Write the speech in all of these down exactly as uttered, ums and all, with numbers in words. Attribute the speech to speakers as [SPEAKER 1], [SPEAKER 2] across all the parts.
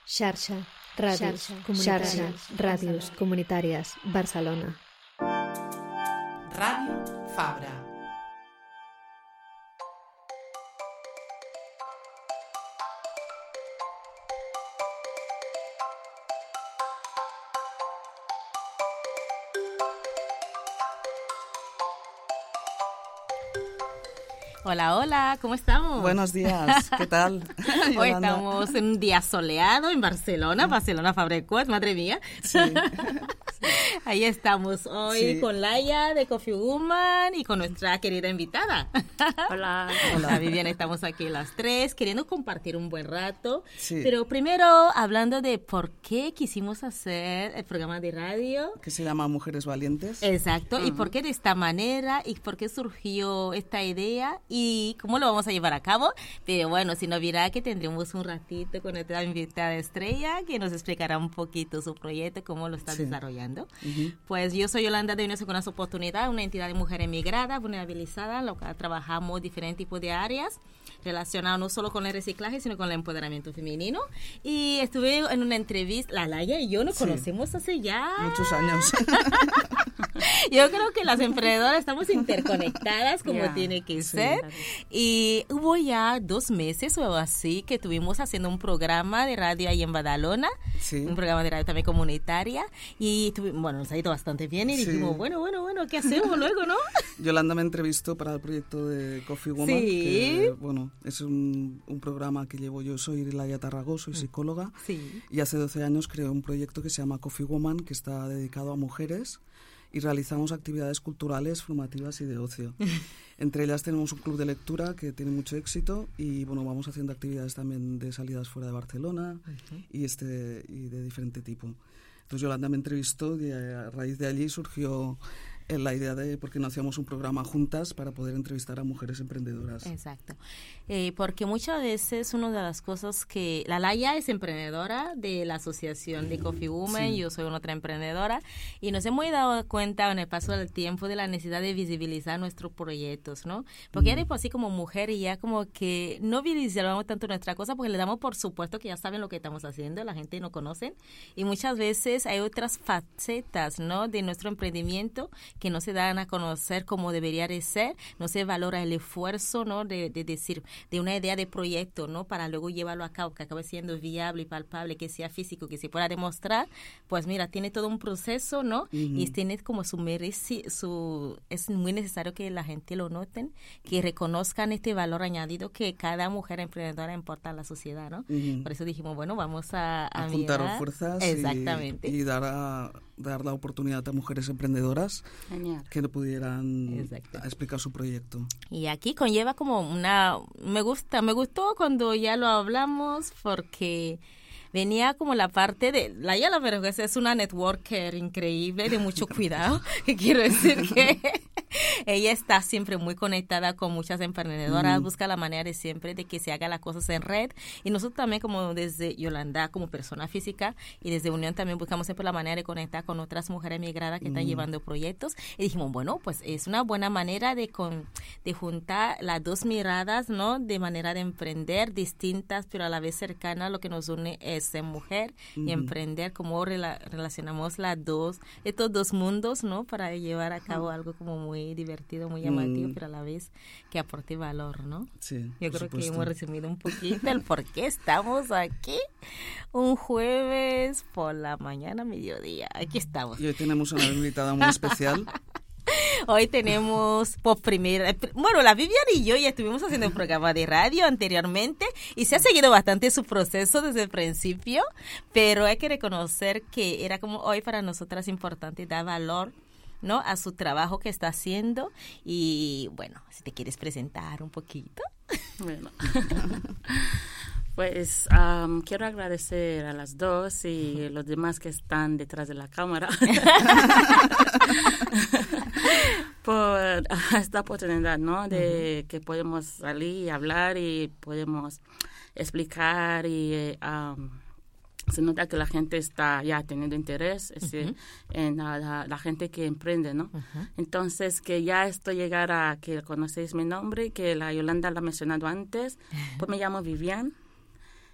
[SPEAKER 1] Xarxa, ràdios, xarxa, ràdios comunitàries, Barcelona.
[SPEAKER 2] Ràdio Fabra.
[SPEAKER 3] Hola, hola, ¿cómo estamos?
[SPEAKER 4] Buenos días, ¿qué tal?
[SPEAKER 3] Hoy estamos en un día soleado en Barcelona, Barcelona Fabra Quot, madre mía.
[SPEAKER 4] Sí.
[SPEAKER 3] Ahí estamos hoy sí. con Laia de Coffee Woman y con nuestra querida invitada.
[SPEAKER 5] Hola.
[SPEAKER 3] Hola, Viviana, estamos aquí las tres queriendo compartir un buen rato.
[SPEAKER 4] Sí.
[SPEAKER 3] Pero primero hablando de por qué quisimos hacer el programa de radio.
[SPEAKER 4] Que se llama Mujeres Valientes.
[SPEAKER 3] Exacto,
[SPEAKER 4] Uh-huh.
[SPEAKER 3] y por qué de esta manera y por qué surgió esta idea y cómo lo vamos a llevar a cabo. Pero bueno, si no verá que tendremos un ratito con nuestra invitada estrella que nos explicará un poquito su proyecto, cómo lo está sí. desarrollando. Uh-huh. Pues yo soy Yolanda de Unidos con las Oportunidades, una entidad de mujer emigrada, vulnerabilizada, en la que trabajamos diferentes tipos de áreas relacionadas no solo con el reciclaje, sino con el empoderamiento femenino. Y estuve en una entrevista, la Laia y yo nos sí. conocemos hace ya...
[SPEAKER 4] muchos años.
[SPEAKER 3] Yo creo que las emprendedoras estamos interconectadas como yeah, tiene que
[SPEAKER 4] sí,
[SPEAKER 3] ser.
[SPEAKER 4] Claro.
[SPEAKER 3] Y hubo ya dos meses o así que estuvimos haciendo un programa de radio ahí en Badalona, sí. un programa de radio también comunitaria. Y tuve, bueno, nos ha ido bastante bien y sí. dijimos, bueno, bueno, bueno, ¿qué hacemos luego, no?
[SPEAKER 4] Yolanda me entrevistó para el proyecto de Coffee Woman,
[SPEAKER 3] sí.
[SPEAKER 4] que bueno, es un, un programa que llevo yo, soy Laia Tarragó, soy psicóloga.
[SPEAKER 3] Sí.
[SPEAKER 4] Y hace doce años creé un proyecto que se llama Coffee Woman, que está dedicado a mujeres. Y realizamos actividades culturales, formativas y de ocio. Entre ellas tenemos un club de lectura que tiene mucho éxito y bueno, vamos haciendo actividades también de salidas fuera de Barcelona uh-huh. y, este, y de diferente tipo. Entonces Yolanda me entrevistó y a raíz de allí surgió la idea de por qué no hacíamos un programa juntas para poder entrevistar a mujeres emprendedoras.
[SPEAKER 3] Exacto. Eh, porque muchas veces una de las cosas que... La Laia es emprendedora de la asociación de Coffee Woman, sí. yo soy una otra emprendedora, y nos hemos dado cuenta en el paso del tiempo de la necesidad de visibilizar nuestros proyectos, ¿no? Porque mm. ya después así como mujer y ya como que no visibilizamos tanto nuestra cosa porque le damos por supuesto que ya saben lo que estamos haciendo, la gente no conoce, y muchas veces hay otras facetas, ¿no? De nuestro emprendimiento que no se dan a conocer como debería de ser, no se valora el esfuerzo, ¿no? De, de decir, de una idea de proyecto, ¿no? Para luego llevarlo a cabo, que acabe siendo viable y palpable, que sea físico, que se pueda demostrar, pues mira, tiene todo un proceso, ¿no? Uh-huh. Y tiene como su mereci, su, es muy necesario que la gente lo noten, que reconozcan este valor añadido que cada mujer emprendedora importa a la sociedad, ¿no? Uh-huh. Por eso dijimos, bueno, vamos a, a,
[SPEAKER 4] a juntar
[SPEAKER 3] mirar.
[SPEAKER 4] fuerzas
[SPEAKER 3] Exactamente.
[SPEAKER 4] y, y dar, a, dar la oportunidad a mujeres emprendedoras
[SPEAKER 5] Genial.
[SPEAKER 4] que le pudieran
[SPEAKER 3] Exacto.
[SPEAKER 4] explicar su proyecto.
[SPEAKER 3] Y aquí conlleva como una... Me gusta, me gustó cuando ya lo hablamos porque venía como la parte de... La ya la verdad es una networker increíble, de mucho cuidado. Quiero decir que ella está siempre muy conectada con muchas emprendedoras, mm. busca la manera de siempre de que se haga las cosas en red. Y nosotros también como desde Yolanda, como persona física, y desde Unión también buscamos siempre la manera de conectar con otras mujeres migradas que mm. están llevando proyectos. Y dijimos, bueno, pues es una buena manera de, con, de juntar las dos miradas, ¿no? De manera de emprender distintas, pero a la vez cercanas. Lo que nos une es ser mujer mm. y emprender, cómo rela- relacionamos las dos, estos dos mundos, ¿no? Para llevar a cabo algo como muy divertido, muy llamativo, mm. pero a la vez que aporte valor, ¿no?
[SPEAKER 4] Sí,
[SPEAKER 3] yo creo
[SPEAKER 4] supuesto.
[SPEAKER 3] que hemos resumido un poquito el por qué estamos aquí un jueves por la mañana, mediodía. Aquí estamos.
[SPEAKER 4] Y hoy tenemos una invitada muy especial.
[SPEAKER 3] Hoy tenemos por primera, bueno, la Viviana y yo ya estuvimos haciendo un programa de radio anteriormente y se ha seguido bastante su proceso desde el principio, pero hay que reconocer que era como hoy para nosotras importante dar valor, ¿no? A su trabajo que está haciendo y bueno, si te quieres presentar un poquito.
[SPEAKER 5] Bueno. Pues um, quiero agradecer a las dos y los demás que están detrás de la cámara por esta oportunidad, ¿no? De uh-huh. que podemos salir y hablar y podemos explicar y um, se nota que la gente está ya teniendo interés ese, uh-huh. en la, la, la gente que emprende, ¿no? Uh-huh. Entonces, que ya esto llegara a que conocéis mi nombre, que la Yolanda la ha mencionado antes, pues me llamo Vivian.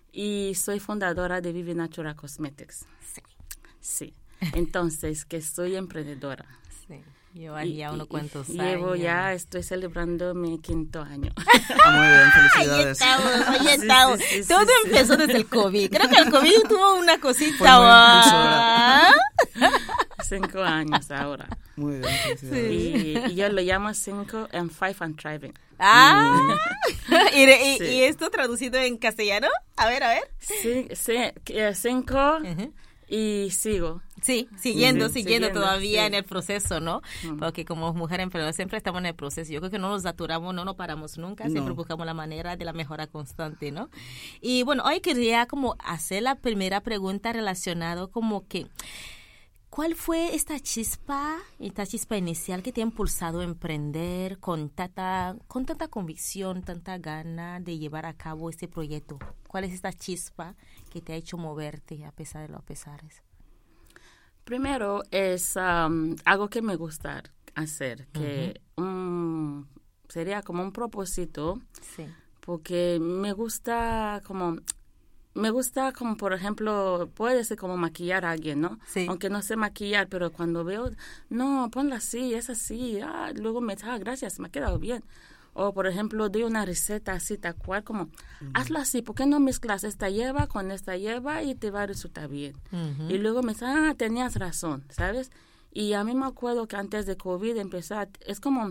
[SPEAKER 5] y soy fundadora de Vivi Natural Cosmetics.
[SPEAKER 3] Sí.
[SPEAKER 5] Sí. Entonces, que soy emprendedora.
[SPEAKER 3] Sí. Yo haría unos cuantos años.
[SPEAKER 5] Llevo ya, estoy celebrando mi quinto año.
[SPEAKER 4] Ah, muy bien, felicidades.
[SPEAKER 3] Ahí estamos, ahí estamos.
[SPEAKER 5] Sí, sí, sí,
[SPEAKER 3] Todo
[SPEAKER 5] sí,
[SPEAKER 3] empezó
[SPEAKER 5] sí.
[SPEAKER 3] desde el COVID. Creo que el COVID tuvo una cosita.
[SPEAKER 4] Fue muy
[SPEAKER 3] ¿va?
[SPEAKER 5] Cinco años ahora.
[SPEAKER 4] Muy bien, felicidades.
[SPEAKER 5] Y, y yo lo llamo cinco and five and thriving.
[SPEAKER 3] Ah. ¿Y, y,
[SPEAKER 5] Sí.
[SPEAKER 3] ¿Y esto traducido en castellano? A ver, a ver.
[SPEAKER 5] Sí, sí, eh, cinco
[SPEAKER 3] Ujú.
[SPEAKER 5] y sigo.
[SPEAKER 3] Sí, siguiendo,
[SPEAKER 5] Sí,
[SPEAKER 3] siguiendo,
[SPEAKER 5] siguiendo,
[SPEAKER 3] todavía
[SPEAKER 5] sí.
[SPEAKER 3] en el proceso, ¿no?
[SPEAKER 5] Mm.
[SPEAKER 3] Porque como mujer emprendedora siempre estamos en el proceso. Yo creo que no nos saturamos, no nos paramos nunca, siempre
[SPEAKER 4] No.
[SPEAKER 3] buscamos la manera de la mejora constante, ¿no? Y bueno, hoy quería como hacer la primera pregunta relacionada como que, ¿cuál fue esta chispa, esta chispa inicial que te ha impulsado a emprender con tanta, con tanta convicción, tanta gana de llevar a cabo este proyecto? ¿Cuál es esta chispa que te ha hecho moverte a pesar de los pesares?
[SPEAKER 5] Primero es um, algo que me gusta hacer, que um, sería como un propósito,
[SPEAKER 3] Sí.
[SPEAKER 5] porque me gusta como, me gusta como por ejemplo, puede ser como maquillar a alguien, ¿no?
[SPEAKER 3] Sí.
[SPEAKER 5] Aunque no sé maquillar, pero cuando veo, no, ponla así, es así, ah, luego me, ah, gracias, me ha quedado bien. O, por ejemplo, doy una receta así, tal cual, como, uh-huh. hazlo así, ¿por qué no mezclas esta hierba con esta hierba y te va a resultar bien? Uh-huh. Y luego me dice, ah, tenías razón, ¿sabes? Y a mí me acuerdo que antes de COVID empezar, es como,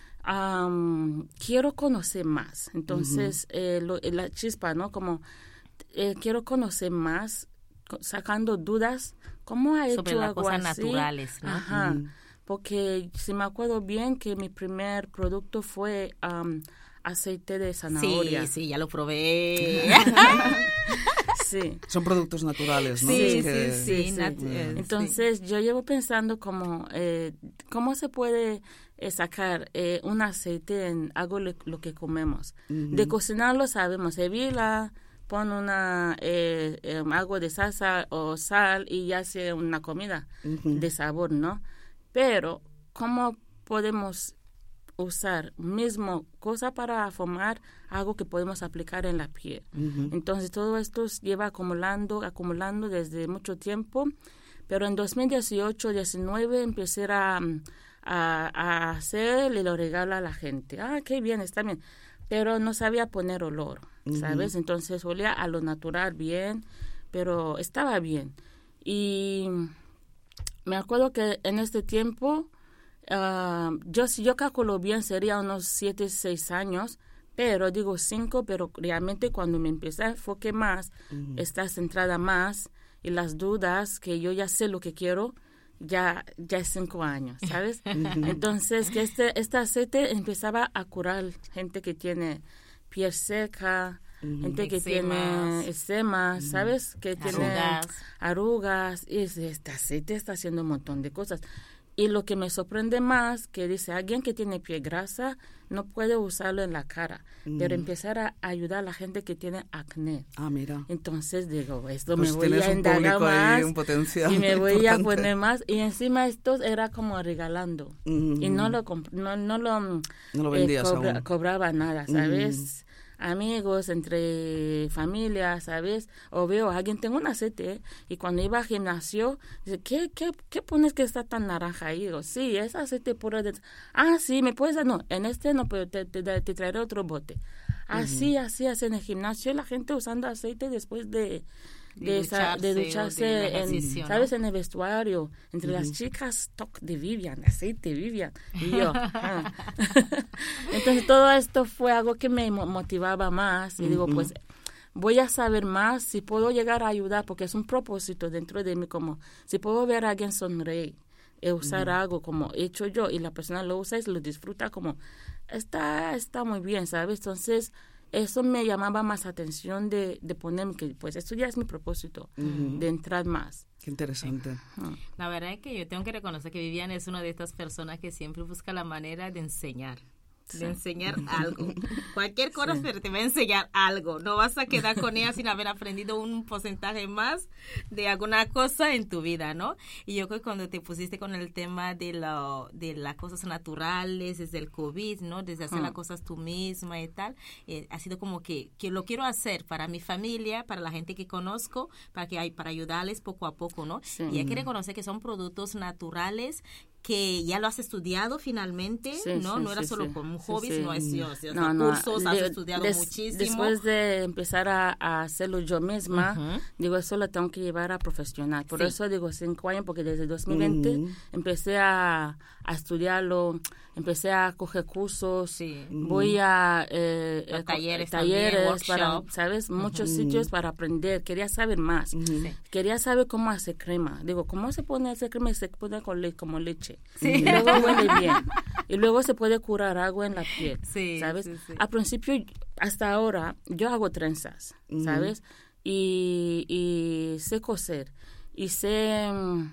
[SPEAKER 5] um, quiero conocer más. Entonces, uh-huh. eh, lo, la chispa, ¿no? Como, eh, quiero conocer más, sacando dudas, ¿cómo ha hecho
[SPEAKER 3] sobre las
[SPEAKER 5] algo
[SPEAKER 3] cosas
[SPEAKER 5] así?
[SPEAKER 3] naturales, ¿no?
[SPEAKER 5] Ajá.
[SPEAKER 3] Uh-huh.
[SPEAKER 5] Porque si me acuerdo bien que mi primer producto fue um, aceite de zanahoria.
[SPEAKER 3] Sí, sí, ya lo probé.
[SPEAKER 5] Sí.
[SPEAKER 4] Son productos naturales, ¿no?
[SPEAKER 3] Sí,
[SPEAKER 4] Es
[SPEAKER 3] sí,
[SPEAKER 4] que...
[SPEAKER 3] sí.
[SPEAKER 5] sí,
[SPEAKER 3] nat-
[SPEAKER 5] sí.
[SPEAKER 3] eh,
[SPEAKER 5] Entonces yo llevo pensando como, eh, ¿cómo se puede eh, sacar eh, un aceite en algo le, lo que comemos? Uh-huh. De cocinarlo sabemos, evila, pon una eh, eh, algo de salsa o sal y ya hace una comida uh-huh. de sabor, ¿no? Pero, ¿cómo podemos usar mismo cosa para formar algo que podemos aplicar en la piel? Uh-huh. Entonces, todo esto lleva acumulando, acumulando desde mucho tiempo, pero en dos mil dieciocho, diecinueve empecé a, a, a hacer y lo regalo a la gente. Ah, qué bien, está bien. Pero no sabía poner olor, ¿sabes? Uh-huh. Entonces, olía a lo natural bien, pero estaba bien. Y me acuerdo que en este tiempo, uh, yo si yo calculo bien, sería unos siete, seis años, pero digo cinco, pero realmente cuando me empecé a enfoque más, uh-huh. esta centrada más, y las dudas, que yo ya sé lo que quiero, ya, ya es cinco años, ¿sabes? Uh-huh. Entonces, que este, este aceite empezaba a curar gente que tiene piel seca, uh-huh. gente que Eczemas. tiene eczemas, uh-huh. ¿sabes? Que tiene
[SPEAKER 3] arrugas.
[SPEAKER 5] arrugas. Y este aceite está haciendo un montón de cosas. Y lo que me sorprende más, que dice, alguien que tiene piel grasa no puede usarlo en la cara, mm. pero empezar a ayudar a la gente que tiene acné.
[SPEAKER 4] Ah, mira.
[SPEAKER 5] Entonces digo, esto
[SPEAKER 4] pues
[SPEAKER 5] me voy a indagar más
[SPEAKER 4] un potencial
[SPEAKER 5] y me voy
[SPEAKER 4] importante.
[SPEAKER 5] a poner más. Y encima esto era como regalando. Mm. Y no lo comp- no, no lo,
[SPEAKER 4] no lo vendías
[SPEAKER 5] eh, cobra-
[SPEAKER 4] aún.
[SPEAKER 5] cobraba nada, ¿sabes? Mm. Amigos, entre familias, ¿sabes? O veo a alguien, tengo un aceite, y cuando iba al gimnasio, dice, ¿qué, qué, qué pones que está tan naranja ahí? Digo, sí, es aceite puro de... Ah, sí, ¿me puedes dar? No, en este no, pero te, te, te traeré otro bote. Así, uh-huh. así, así en el gimnasio, la gente usando aceite después de... De, de ducharse, esa, de ducharse de en, ¿sabes? ¿No? En el vestuario, entre uh-huh. las chicas, toc de Vivian, aceite Vivian, y yo. ah. Entonces, todo esto fue algo que me motivaba más, y uh-huh. digo, pues, voy a saber más si puedo llegar a ayudar, porque es un propósito dentro de mí, como, si puedo ver a alguien sonreír, y usar uh-huh. algo como he hecho yo, y la persona lo usa y lo disfruta, como, está, está muy bien, ¿sabes? Entonces, eso me llamaba más atención de, de ponerme que, pues, esto ya es mi propósito, uh-huh. de entrar más.
[SPEAKER 4] Qué interesante.
[SPEAKER 3] Uh-huh. La verdad es que yo tengo que reconocer que Vivian es una de estas personas que siempre busca la manera de enseñar. de enseñar algo. Cualquier cosa, sí. pero te va a enseñar algo. No vas a quedar con ella sin haber aprendido un porcentaje más de alguna cosa en tu vida, ¿no? Y yo creo que cuando te pusiste con el tema de, lo, de las cosas naturales, desde el COVID, ¿no? Desde hacer mm. las cosas tú misma y tal, eh, ha sido como que, que lo quiero hacer para mi familia, para la gente que conozco, para que hay, para ayudarles poco a poco, ¿no? Sí. Y hay que reconocer que son productos naturales que ya lo has estudiado finalmente, sí, ¿no?
[SPEAKER 5] Sí,
[SPEAKER 3] no era
[SPEAKER 5] sí,
[SPEAKER 3] solo
[SPEAKER 5] sí.
[SPEAKER 3] como un hobby,
[SPEAKER 5] sí,
[SPEAKER 3] sino
[SPEAKER 5] sí.
[SPEAKER 3] es Dios, Dios
[SPEAKER 5] no,
[SPEAKER 3] no,
[SPEAKER 5] no,
[SPEAKER 3] cursos,
[SPEAKER 5] de,
[SPEAKER 3] has estudiado
[SPEAKER 5] des,
[SPEAKER 3] muchísimo.
[SPEAKER 5] Después de empezar a, a hacerlo yo misma, uh-huh. digo, eso lo tengo que llevar a profesional. Por sí. eso digo cinco años, porque desde dos mil veinte uh-huh. empecé a, a estudiarlo, empecé a coger cursos, sí. voy a eh,
[SPEAKER 3] a talleres,
[SPEAKER 5] talleres
[SPEAKER 3] también,
[SPEAKER 5] para, ¿sabes? Uh-huh. Muchos sitios para aprender. Quería saber más. Uh-huh. Sí. Quería saber cómo hacer crema. Digo, ¿cómo se pone a hacer crema? Se pone con le- como leche. Sí. Y luego huele bien. Y luego se puede curar agua en la piel, sí, ¿sabes? Sí, sí. Al principio, hasta ahora, yo hago trenzas, uh-huh. ¿sabes? Y, y sé coser. Y sé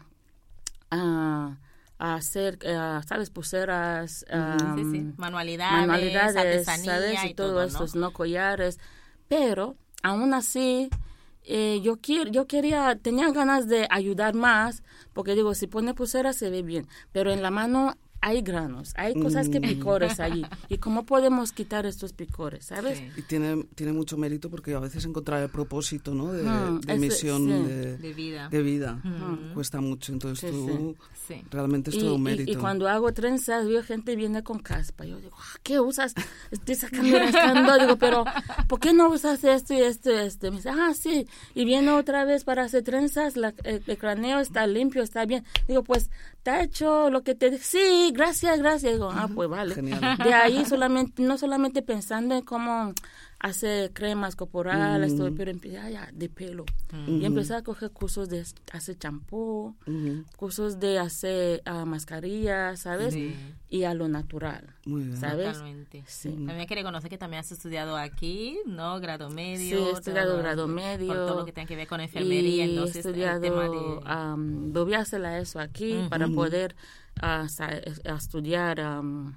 [SPEAKER 5] uh, hacer, uh, ¿sabes? Pulseras. Um,
[SPEAKER 3] sí, sí. Manualidades,
[SPEAKER 5] manualidades,
[SPEAKER 3] artesanía
[SPEAKER 5] ¿sabes? Y, y todo, todo estos, ¿no? ¿no? Collares. Pero, aún así... Eh, yo quiero, yo quería, tenía ganas de ayudar más, porque digo, si pone pulsera se ve bien, pero en la mano hay granos, hay cosas que picores allí. ¿Y cómo podemos quitar estos picores, sabes?
[SPEAKER 4] Sí. Y tiene, tiene mucho mérito porque a veces encontrar el propósito, ¿no? De, mm, de ese, misión, sí. de,
[SPEAKER 3] de vida,
[SPEAKER 4] de vida.
[SPEAKER 3] Mm.
[SPEAKER 4] Cuesta mucho. Entonces sí, tú
[SPEAKER 3] sí. Sí.
[SPEAKER 4] realmente es
[SPEAKER 5] y,
[SPEAKER 4] todo un mérito.
[SPEAKER 5] Y, y cuando hago trenzas, veo gente viene con caspa. Yo digo, ¿qué usas? Estoy sacando, rascando. Digo, pero ¿por qué no usas esto y esto y esto? Me dice, ah, sí. Y viene otra vez para hacer trenzas, la, el, el cráneo está limpio, está bien. Digo, pues, ¿te ha hecho lo que te dije? Sí, gracias, gracias. Digo, ah, pues vale.
[SPEAKER 4] Genial.
[SPEAKER 5] De ahí solamente, no solamente pensando en cómo hacer cremas corporales, mm. todo, pero empecé ah, ya, de pelo. Mm. Y empecé a coger cursos de hacer champú, mm. cursos de hacer uh, mascarillas, ¿sabes? Sí. Y a lo natural,
[SPEAKER 4] muy bien.
[SPEAKER 5] ¿sabes?
[SPEAKER 3] Totalmente. Sí. También hay que reconocer que también has estudiado aquí, ¿no? Grado medio.
[SPEAKER 5] Sí, he estudiado todo, grado medio.
[SPEAKER 3] Por todo lo que tiene que ver con enfermería.
[SPEAKER 5] Y
[SPEAKER 3] entonces,
[SPEAKER 5] he estudiado,
[SPEAKER 3] el tema de...
[SPEAKER 5] um, voy a hacer eso aquí uh-huh. para poder uh, a estudiar um,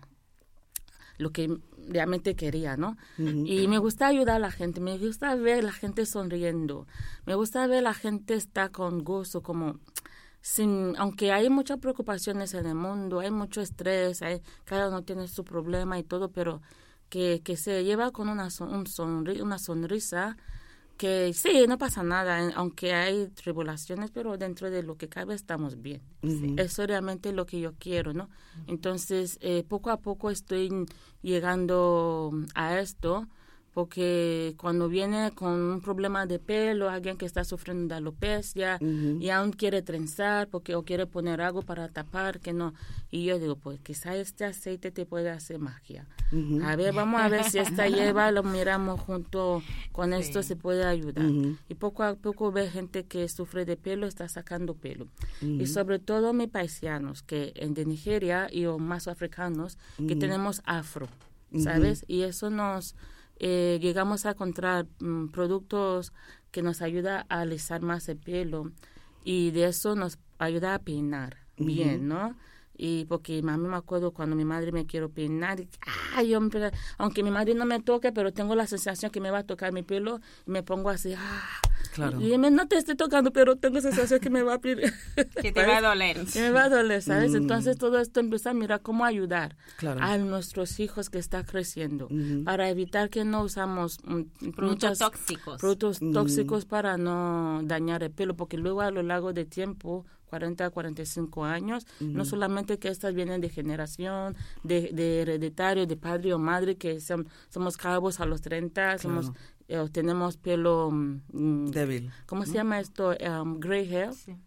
[SPEAKER 5] lo que realmente quería, ¿no? Uh-huh. Y me gusta ayudar a la gente, me gusta ver a la gente sonriendo, me gusta ver a la gente está con gozo, como... Sin, aunque hay muchas preocupaciones en el mundo, hay mucho estrés, hay, cada uno tiene su problema y todo, pero que, que se lleva con una, son, un sonri, una sonrisa, que sí, no pasa nada, aunque hay tribulaciones, pero dentro de lo que cabe estamos bien. Uh-huh. Eso es realmente lo que yo quiero, ¿no? Entonces, eh, poco a poco estoy llegando a esto, porque cuando viene con un problema de pelo, alguien que está sufriendo de alopecia uh-huh. y aún quiere trenzar porque o quiere poner algo para tapar, que no. Y yo digo, pues quizá este aceite te puede hacer magia. Uh-huh. A ver, vamos a ver si esta hierba lo miramos junto con sí. esto, se puede ayudar. Uh-huh. Y poco a poco ve gente que sufre de pelo, está sacando pelo. Uh-huh. Y sobre todo mis paisanos, que de Nigeria y o más africanos, uh-huh. que tenemos afro, ¿sabes? Uh-huh. Y eso nos... Eh, llegamos a encontrar um, productos que nos ayuda a alisar más el pelo y de eso nos ayuda a peinar uh-huh. bien, ¿no? Y porque a mí me acuerdo cuando mi madre me quiero peinar, y, ay, hombre, aunque mi madre no me toque, pero tengo la sensación que me va a tocar mi pelo y me pongo así, ah,
[SPEAKER 4] claro.
[SPEAKER 5] Y me, no te estoy tocando, pero tengo la sensación que me va a pedir.
[SPEAKER 3] Que te va a doler.
[SPEAKER 5] Que me va a doler, ¿sabes? Mm. Entonces todo esto empieza a mirar cómo ayudar
[SPEAKER 4] claro.
[SPEAKER 5] a nuestros hijos que están creciendo mm. para evitar que no usamos um,
[SPEAKER 3] productos tóxicos.
[SPEAKER 5] Productos
[SPEAKER 4] mm.
[SPEAKER 5] tóxicos para no dañar el pelo, porque luego a lo largo del tiempo, cuarenta a cuarenta y cinco años, mm. no solamente que estas vienen de generación, de, de hereditario, de padre o madre, que son, somos calvos a los treinta, claro. somos... Eh, tenemos pelo um,
[SPEAKER 4] débil.
[SPEAKER 5] ¿Cómo
[SPEAKER 4] ¿no?
[SPEAKER 5] se llama esto? Um, gray hair.
[SPEAKER 3] Sí.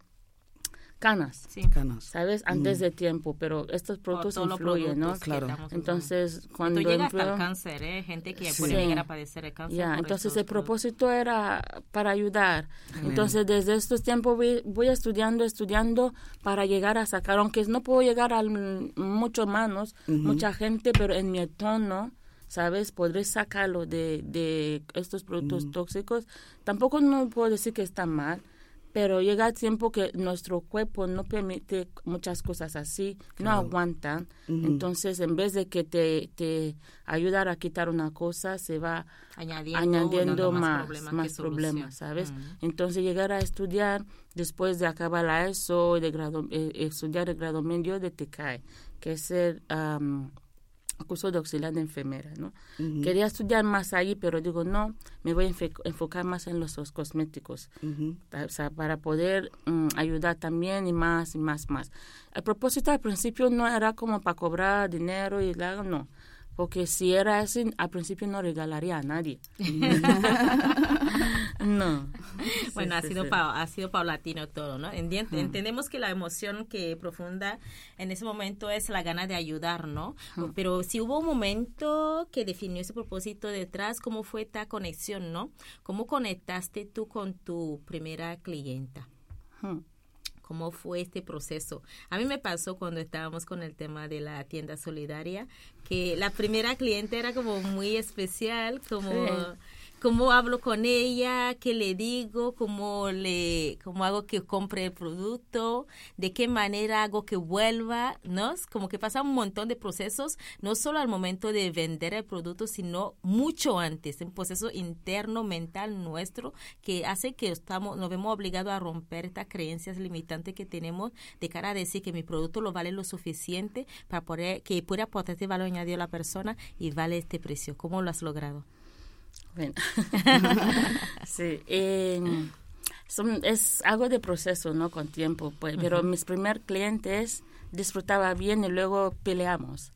[SPEAKER 5] Canas.
[SPEAKER 3] Sí.
[SPEAKER 4] Canas.
[SPEAKER 5] ¿Sabes? Antes mm. de tiempo, pero estos productos influyen, ¿no?
[SPEAKER 4] Claro.
[SPEAKER 5] Entonces, cuando...
[SPEAKER 3] Esto llega hasta el cáncer, ¿eh? Gente que sí. puede llegar a padecer el cáncer.
[SPEAKER 5] Ya, entonces el propósito era para ayudar.
[SPEAKER 4] Genial.
[SPEAKER 5] Entonces, desde estos tiempos voy, voy estudiando, estudiando para llegar a sacar, aunque no puedo llegar a muchas manos, uh-huh. mucha gente, pero en mi tono... ¿sabes? Podré sacarlo de, de estos productos mm. tóxicos. Tampoco no puedo decir que está mal, pero llega el tiempo que nuestro cuerpo no permite muchas cosas así, claro. no aguantan. Uh-huh. Entonces, en vez de que te, te ayudar a quitar una cosa, se va añadiendo, añadiendo más, más problemas, más problemas ¿sabes? Uh-huh. Entonces, llegar a estudiar después de acabar la ESO, de grado, eh, estudiar el grado medio de T C A E, que es el um, curso de auxiliar de enfermera, ¿no? Uh-huh. Quería estudiar más ahí, pero digo, no, me voy a enf- enfocar más en los, los cosméticos, uh-huh. o sea, para poder um, ayudar también y más y más, más. El propósito al principio no era como para cobrar dinero y la, no, porque si era así, al principio no regalaría a nadie. No.
[SPEAKER 3] Bueno, sí, ha, sido
[SPEAKER 5] sí.
[SPEAKER 3] pa, ha sido paulatino todo, ¿no? Enti- uh-huh. Entendemos que la emoción que profunda en ese momento es la gana de ayudar, ¿no? Uh-huh. Pero si hubo un momento que definió ese propósito detrás, ¿cómo fue esta conexión, no? ¿Cómo conectaste tú con tu primera clienta? Uh-huh. ¿Cómo fue este proceso? A mí me pasó cuando estábamos con el tema de la tienda solidaria, que la primera cliente era como muy especial, como... Sí. ¿Cómo hablo con ella? ¿Qué le digo? ¿Cómo le, cómo hago que compre el producto? ¿De qué manera hago que vuelva? ¿No? Como que pasa un montón de procesos, no solo al momento de vender el producto, sino mucho antes, un proceso interno, mental nuestro, que hace que estamos, nos vemos obligados a romper estas creencias limitantes que tenemos de cara a decir que mi producto lo vale lo suficiente para poder, que pueda aportar este valor añadido a la persona y vale este precio. ¿Cómo lo has logrado?
[SPEAKER 5] Bueno, sí, eh, son, es algo de proceso, ¿no? Con tiempo, pues, uh-huh. pero mis primeros clientes disfrutaba bien y luego peleamos.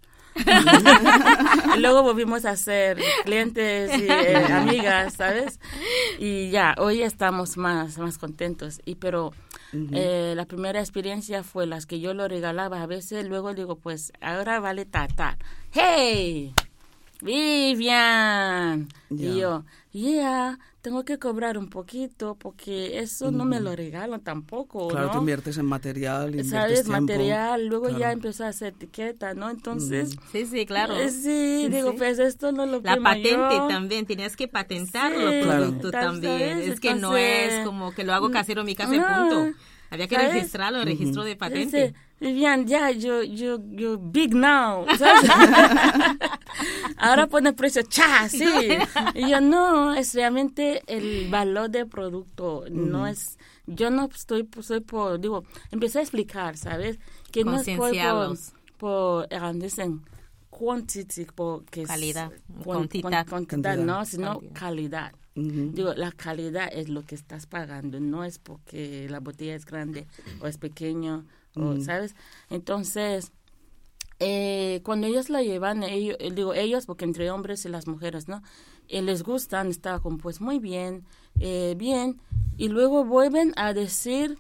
[SPEAKER 5] Y luego volvimos a ser clientes y eh, amigas, ¿sabes? Y ya, hoy estamos más, más contentos. Y pero uh-huh. eh, la primera experiencia fue las que yo lo regalaba. A veces luego digo, pues, ahora vale tratar. ¡Hey! Vivian. Yeah. Y yo, yeah, tengo que cobrar un poquito porque eso mm. no me lo regalan tampoco,
[SPEAKER 4] claro,
[SPEAKER 5] ¿no?
[SPEAKER 4] tú inviertes en material, inviertes
[SPEAKER 5] ¿sabes?
[SPEAKER 4] tiempo.
[SPEAKER 5] Material, luego
[SPEAKER 4] claro.
[SPEAKER 5] ya empezó a hacer etiqueta, ¿no? Entonces...
[SPEAKER 3] Mm. Sí, sí, claro.
[SPEAKER 5] Eh, sí, digo, sí. pues esto no lo
[SPEAKER 3] La patente
[SPEAKER 5] yo.
[SPEAKER 3] también, tenías que patentarlo,
[SPEAKER 5] sí,
[SPEAKER 3] producto
[SPEAKER 5] claro.
[SPEAKER 3] también.
[SPEAKER 5] ¿sabes?
[SPEAKER 3] Es que
[SPEAKER 5] Entonces,
[SPEAKER 3] no es como que lo hago casero en mi casa y
[SPEAKER 5] no,
[SPEAKER 3] punto. Había que
[SPEAKER 5] ¿sabes?
[SPEAKER 3] registrarlo en el registro
[SPEAKER 5] Uh-huh.
[SPEAKER 3] de patente.
[SPEAKER 5] Ese, Vivian, ya, yo, yo, yo, big now, ¿sabes? Ahora pone precio, cha, sí. Y yo, no, es realmente el valor del producto, uh-huh. no es, yo no estoy, soy por, digo, empecé a explicar, ¿sabes? Que no es por, por, por dicen, quantity, por, que
[SPEAKER 3] calidad,
[SPEAKER 5] es,
[SPEAKER 3] cantidad,
[SPEAKER 5] cantidad, no, sino
[SPEAKER 3] cantidad.
[SPEAKER 5] calidad. Uh-huh. Digo, la calidad es lo que estás pagando, no es porque la botella es grande o es pequeño, uh-huh. o, ¿sabes? Entonces, eh, cuando ellos la llevan, ellos, digo ellos, porque entre hombres y las mujeres, ¿no? Eh, les gustan, está como pues muy bien, eh, bien, y luego vuelven a decir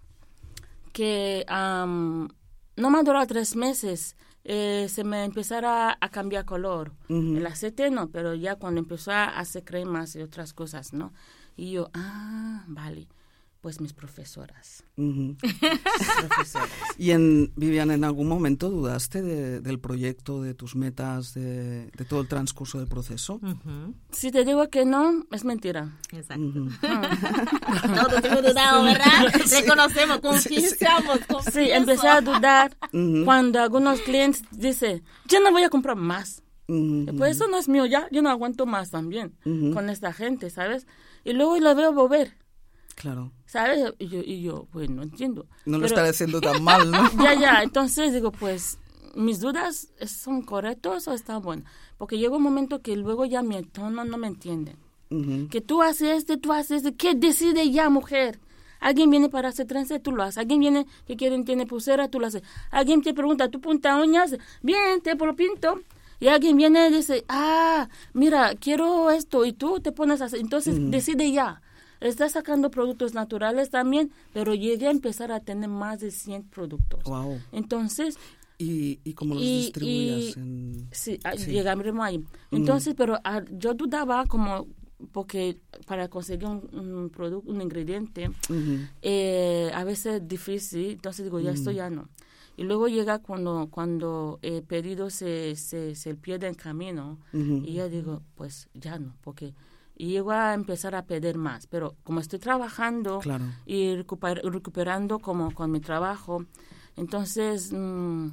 [SPEAKER 5] que um, no me ha durado tres meses. Eh, se me empezara a cambiar color. Uh-huh. El aceite no, pero ya cuando empezó a hacer cremas y otras cosas, ¿no? Y yo, ah, vale, pues mis profesoras.
[SPEAKER 4] Uh-huh. mis profesoras. Y en, Vivian, ¿en algún momento dudaste de, del proyecto, de tus metas, de, de todo el transcurso del proceso?
[SPEAKER 3] Uh-huh.
[SPEAKER 5] Si te digo que no, es mentira.
[SPEAKER 3] Exacto.
[SPEAKER 4] Uh-huh.
[SPEAKER 3] Todos hemos dudado, ¿verdad? Sí. Reconocemos, confiamos, confiamos.
[SPEAKER 5] Sí, empecé a dudar
[SPEAKER 4] uh-huh.
[SPEAKER 5] cuando algunos clientes dicen, yo no voy a comprar más. Uh-huh. Pues eso no es mío ya, yo no aguanto más también uh-huh. con esta gente, ¿sabes? Y luego lo veo volver.
[SPEAKER 4] Claro.
[SPEAKER 5] ¿Sabes? Y yo, y yo pues no entiendo.
[SPEAKER 4] No
[SPEAKER 5] Pero,
[SPEAKER 4] lo está haciendo tan mal, ¿no?
[SPEAKER 5] Ya, ya. Entonces digo, pues, ¿mis dudas son correctas o están buenas? Porque llega un momento que luego ya mi entorno no me entiende. Uh-huh. Que tú haces esto, tú haces esto. ¿Qué decide ya, mujer? Alguien viene para hacer trenza, tú lo haces. Alguien viene que quiere, tiene pulsera, tú lo haces. Alguien te pregunta, ¿tú pintas uñas? Bien, te lo pinto. Y alguien viene y dice, ah, mira, quiero esto. Y tú te pones a hacer. Entonces, uh-huh. decide ya. Está sacando productos naturales también, pero llegué a empezar a tener más de cien productos.
[SPEAKER 4] Wow.
[SPEAKER 5] Entonces...
[SPEAKER 4] ¿Y, y cómo los y, distribuías?
[SPEAKER 5] Y,
[SPEAKER 4] en...
[SPEAKER 5] Sí, sí. llegamos ahí. Entonces, mm. pero a, yo dudaba como... Porque para conseguir un, un producto, un ingrediente, uh-huh. eh, a veces es difícil. Entonces digo, ya uh-huh. esto ya no. Y luego llega cuando cuando el pedido se, se, se pierde en camino. Uh-huh. Y yo digo, pues ya no, porque... y llego a empezar a pedir más. Pero como estoy trabajando
[SPEAKER 4] claro.
[SPEAKER 5] y recuper, recuperando como con mi trabajo, entonces... Mmm,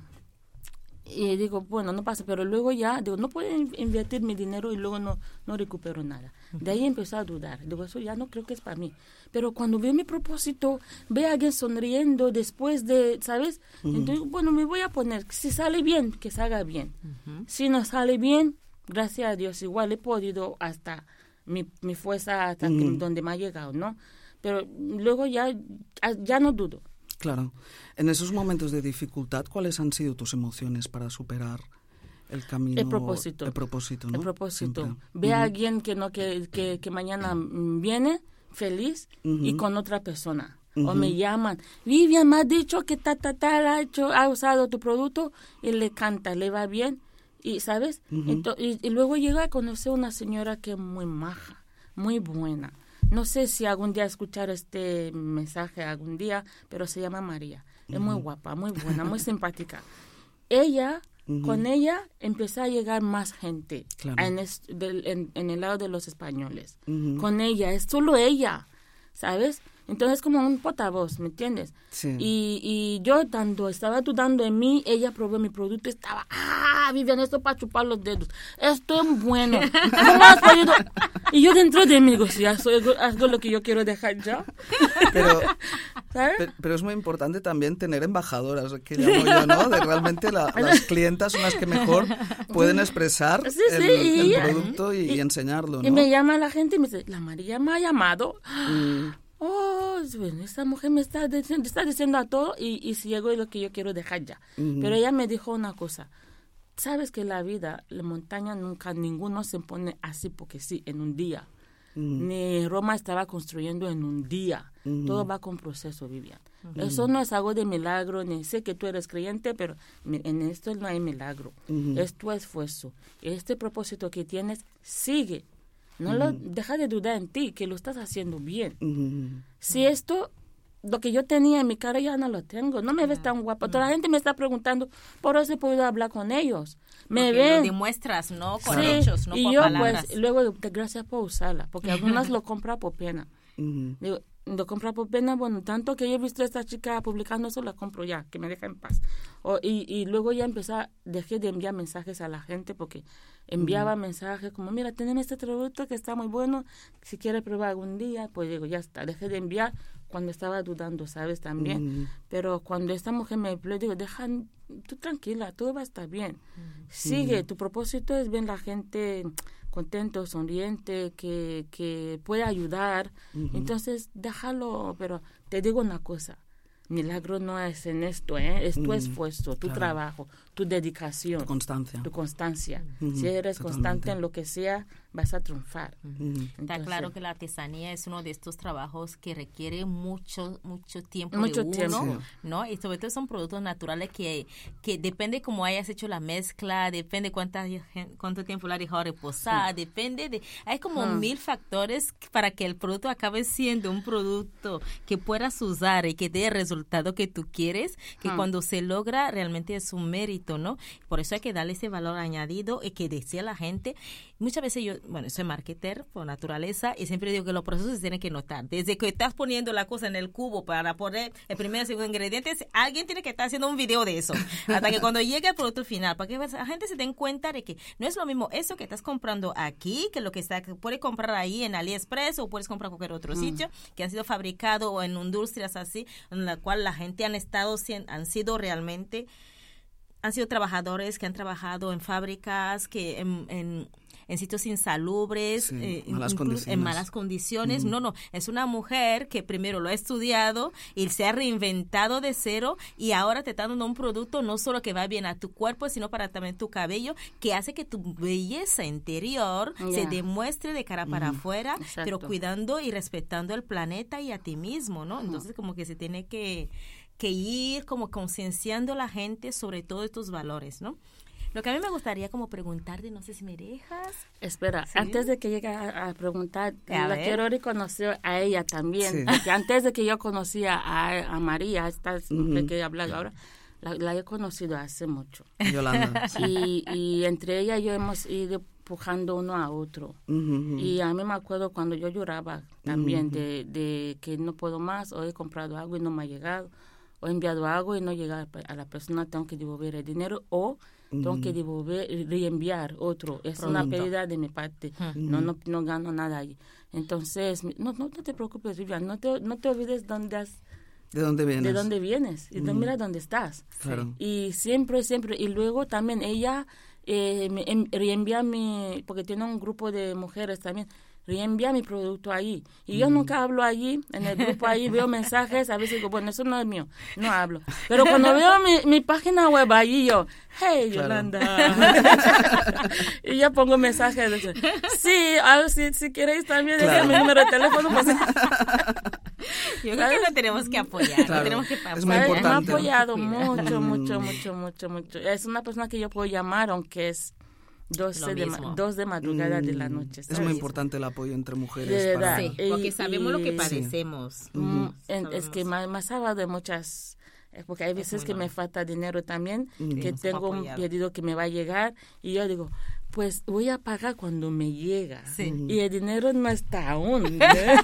[SPEAKER 5] y digo, bueno, no pasa, pero luego ya, digo, no puedo invertir mi dinero y luego no, no recupero nada. De ahí empecé a dudar. Digo, eso ya no creo que es para mí. Pero cuando veo mi propósito, veo a alguien sonriendo después de, ¿sabes? Uh-huh. Entonces, bueno, me voy a poner, si sale bien, que salga bien. Uh-huh. Si no sale bien, gracias a Dios, igual he podido hasta mi, mi fuerza, hasta uh-huh. que, donde me ha llegado, ¿no? Pero luego ya, ya no dudo.
[SPEAKER 4] Claro. En esos momentos de dificultad, ¿cuáles han sido tus emociones para superar el camino?
[SPEAKER 5] El propósito.
[SPEAKER 4] El propósito, ¿no?
[SPEAKER 5] El propósito.
[SPEAKER 4] Siempre.
[SPEAKER 5] Ve
[SPEAKER 4] uh-huh.
[SPEAKER 5] a alguien que, no, que, que, que mañana viene feliz uh-huh. y con otra persona. Uh-huh. O me llaman, Vivian, me ha dicho que ta, ta, ta, ha, hecho, ha usado tu producto y le canta, le va bien. Y, ¿sabes? Uh-huh. Entonces, y, y luego llega a conocer una señora que es muy maja, muy buena. No sé si algún día escuchar este mensaje, algún día, pero se llama María. Es uh-huh. muy guapa, muy buena, muy simpática. Ella, uh-huh. con ella, empezó a llegar más gente claro. en, es, de, en, en el lado de los españoles. Uh-huh. Con ella, es solo ella, ¿sabes? Entonces es como un portavoz, ¿me entiendes?
[SPEAKER 4] Sí.
[SPEAKER 5] Y, y yo cuando estaba dudando en mí, ella probó mi producto y estaba, ah, Vivian, esto para chupar los dedos. Esto es bueno. ¿Cómo has podido? Y yo dentro de mí digo, sí, hago, hago lo que yo quiero dejar ya.
[SPEAKER 4] Pero, pero, pero es muy importante también tener embajadoras, que llamo yo, ¿no? De realmente la, las clientas son las que mejor pueden expresar
[SPEAKER 5] sí, sí,
[SPEAKER 4] el,
[SPEAKER 5] y,
[SPEAKER 4] el producto y, y, y enseñarlo, ¿no?
[SPEAKER 5] Y me llama la gente y me dice, la María me ha llamado.
[SPEAKER 4] Mm.
[SPEAKER 5] Oh, bueno, esta mujer me está diciendo, está diciendo a todo y, y si llego es lo que yo quiero dejar ya. Uh-huh. Pero ella me dijo una cosa. Sabes que la vida, la montaña nunca, ninguno se pone así porque sí, en un día. Uh-huh. Ni Roma estaba construyendo en un día. Uh-huh. Todo va con proceso, Vivian. Uh-huh. Eso no es algo de milagro, ni sé que tú eres creyente, pero en esto no hay milagro. Uh-huh. Es tu esfuerzo. Este propósito que tienes, sigue. No uh-huh. lo deja de dudar en ti, que lo estás haciendo bien. Uh-huh. Si esto, lo que yo tenía en mi cara ya no lo tengo, no me ves tan guapa. Toda la gente me está preguntando, por eso he podido hablar con ellos. Me
[SPEAKER 3] porque
[SPEAKER 5] ven.
[SPEAKER 3] Lo demuestras, ¿no? Con
[SPEAKER 5] sí,
[SPEAKER 3] hechos, no
[SPEAKER 5] y
[SPEAKER 3] por
[SPEAKER 5] yo,
[SPEAKER 3] palabras.
[SPEAKER 5] Pues, luego, gracias por usarla, porque algunas lo compran por pena.
[SPEAKER 4] Uh-huh.
[SPEAKER 5] Digo, lo compra por pena, bueno, tanto que yo he visto a esta chica publicando eso, la compro ya, que me deja en paz. O, y, y luego ya empecé, a, dejé de enviar mensajes a la gente porque enviaba uh-huh. mensajes como, mira, tenemos este producto que está muy bueno, si quieres probar algún día, pues digo, ya está, dejé de enviar cuando estaba dudando, ¿sabes? También. Uh-huh. Pero cuando esta mujer me habló, digo, deja, tú tranquila, todo va a estar bien. Uh-huh. Sigue, tu propósito es ver la gente contento, sonriente, que, que puede ayudar. Uh-huh. Entonces, déjalo, pero te digo una cosa, milagro no es en esto, ¿eh? Es tu uh-huh. esfuerzo, tu claro. trabajo, tu dedicación.
[SPEAKER 4] Tu constancia.
[SPEAKER 5] Tu constancia.
[SPEAKER 4] Uh-huh.
[SPEAKER 5] Si eres Totalmente. constante en lo que sea, vas a triunfar.
[SPEAKER 3] Uh-huh. Entonces, está claro que la artesanía es uno de estos trabajos que requiere mucho, mucho tiempo
[SPEAKER 5] mucho
[SPEAKER 3] de uno,
[SPEAKER 5] tiempo.
[SPEAKER 3] ¿no? Y sobre todo son productos naturales que, que depende cómo hayas hecho la mezcla, depende cuánta, cuánto tiempo la has dejado reposar, sí. depende de... Hay como uh-huh. mil factores para que el producto acabe siendo un producto que puedas usar y que dé el resultado que tú quieres, que uh-huh. cuando se logra realmente es un mérito, ¿no? Por eso hay que darle ese valor añadido y que decía la gente. Muchas veces yo, bueno, soy marketer por naturaleza y siempre digo que los procesos se tienen que notar. Desde que estás poniendo la cosa en el cubo para poner el primer y segundo ingrediente, alguien tiene que estar haciendo un video de eso. Hasta que cuando llegue el producto final, para que la gente se den cuenta de que no es lo mismo eso que estás comprando aquí que lo que está que puedes comprar ahí en AliExpress o puedes comprar en cualquier otro mm. sitio que han sido fabricados o en industrias así, en la cual la gente han estado, han sido realmente, han sido trabajadores que han trabajado en fábricas, que en... en en sitios insalubres,
[SPEAKER 4] sí,
[SPEAKER 3] eh,
[SPEAKER 4] malas
[SPEAKER 3] en malas condiciones. Uh-huh. No, no, es una mujer que primero lo ha estudiado y se ha reinventado de cero y ahora te está dando un producto no solo que va bien a tu cuerpo, sino para también tu cabello, que hace que tu belleza interior yeah. se demuestre de cara para uh-huh. afuera, Exacto. pero cuidando y respetando el planeta y a ti mismo, ¿no? Uh-huh. Entonces como que se tiene que, que ir como concienciando a la gente sobre todos estos valores, ¿no? Lo que a mí me gustaría como preguntarte, no sé si me dejas.
[SPEAKER 5] Espera, ¿sí? Antes de que llegue a, a preguntar,
[SPEAKER 3] a
[SPEAKER 5] la
[SPEAKER 3] ver.
[SPEAKER 5] quiero reconocer a ella también.
[SPEAKER 4] Sí.
[SPEAKER 5] Porque antes de que yo conocía a, a María, esta
[SPEAKER 4] uh-huh.
[SPEAKER 5] que he hablado ahora, la, la he conocido hace mucho.
[SPEAKER 4] Yolanda. Sí.
[SPEAKER 5] Y, y entre ella y yo hemos ido empujando uno a otro.
[SPEAKER 4] Uh-huh.
[SPEAKER 5] Y a mí me acuerdo cuando yo lloraba también uh-huh. de, de que no puedo más, o he comprado algo y no me ha llegado, o he enviado algo y no llega a la persona, tengo que devolver el dinero, o uh-huh. tengo que devolver, reenviar otro. Es Pronto. Una pérdida de mi parte. Uh-huh. No, no, no gano nada ahí. Entonces, no, no te preocupes, Vivian, no te, no te olvides dónde has...
[SPEAKER 4] ¿De dónde vienes?
[SPEAKER 5] De dónde vienes. Y uh-huh. mira dónde estás.
[SPEAKER 4] Claro.
[SPEAKER 5] Y siempre, siempre. Y luego también ella eh, me en, reenvía mi... Porque tiene un grupo de mujeres también. Reenvía mi producto ahí. Y uh-huh. yo nunca hablo allí, en el grupo ahí, veo mensajes, a veces digo, bueno, eso no es mío, no hablo. Pero cuando veo mi, mi página web allí, yo, hey, claro. Yolanda. Y yo pongo mensajes, de, sí, a, si, si queréis también, claro. mi número de teléfono, pues...
[SPEAKER 3] Yo creo que lo tenemos que apoyar,
[SPEAKER 4] claro.
[SPEAKER 3] lo tenemos que
[SPEAKER 4] es muy importante.
[SPEAKER 5] Me ha apoyado mucho, mucho, mucho, mucho, mucho. Es una persona que yo puedo llamar, aunque es Dos de, ma- dos de madrugada mm, de la noche. ¿sabes?
[SPEAKER 4] Es muy importante el apoyo entre mujeres.
[SPEAKER 5] De
[SPEAKER 4] para...
[SPEAKER 3] Sí, porque y, sabemos y, lo que padecemos.
[SPEAKER 5] Sí. Mm, en, es que me, me ha salvado de muchas... Porque hay veces que mal. me falta dinero también, mm. que tengo un pedido que me va a llegar y yo digo, pues voy a pagar cuando me llega.
[SPEAKER 3] Sí.
[SPEAKER 5] Y el dinero no está aún.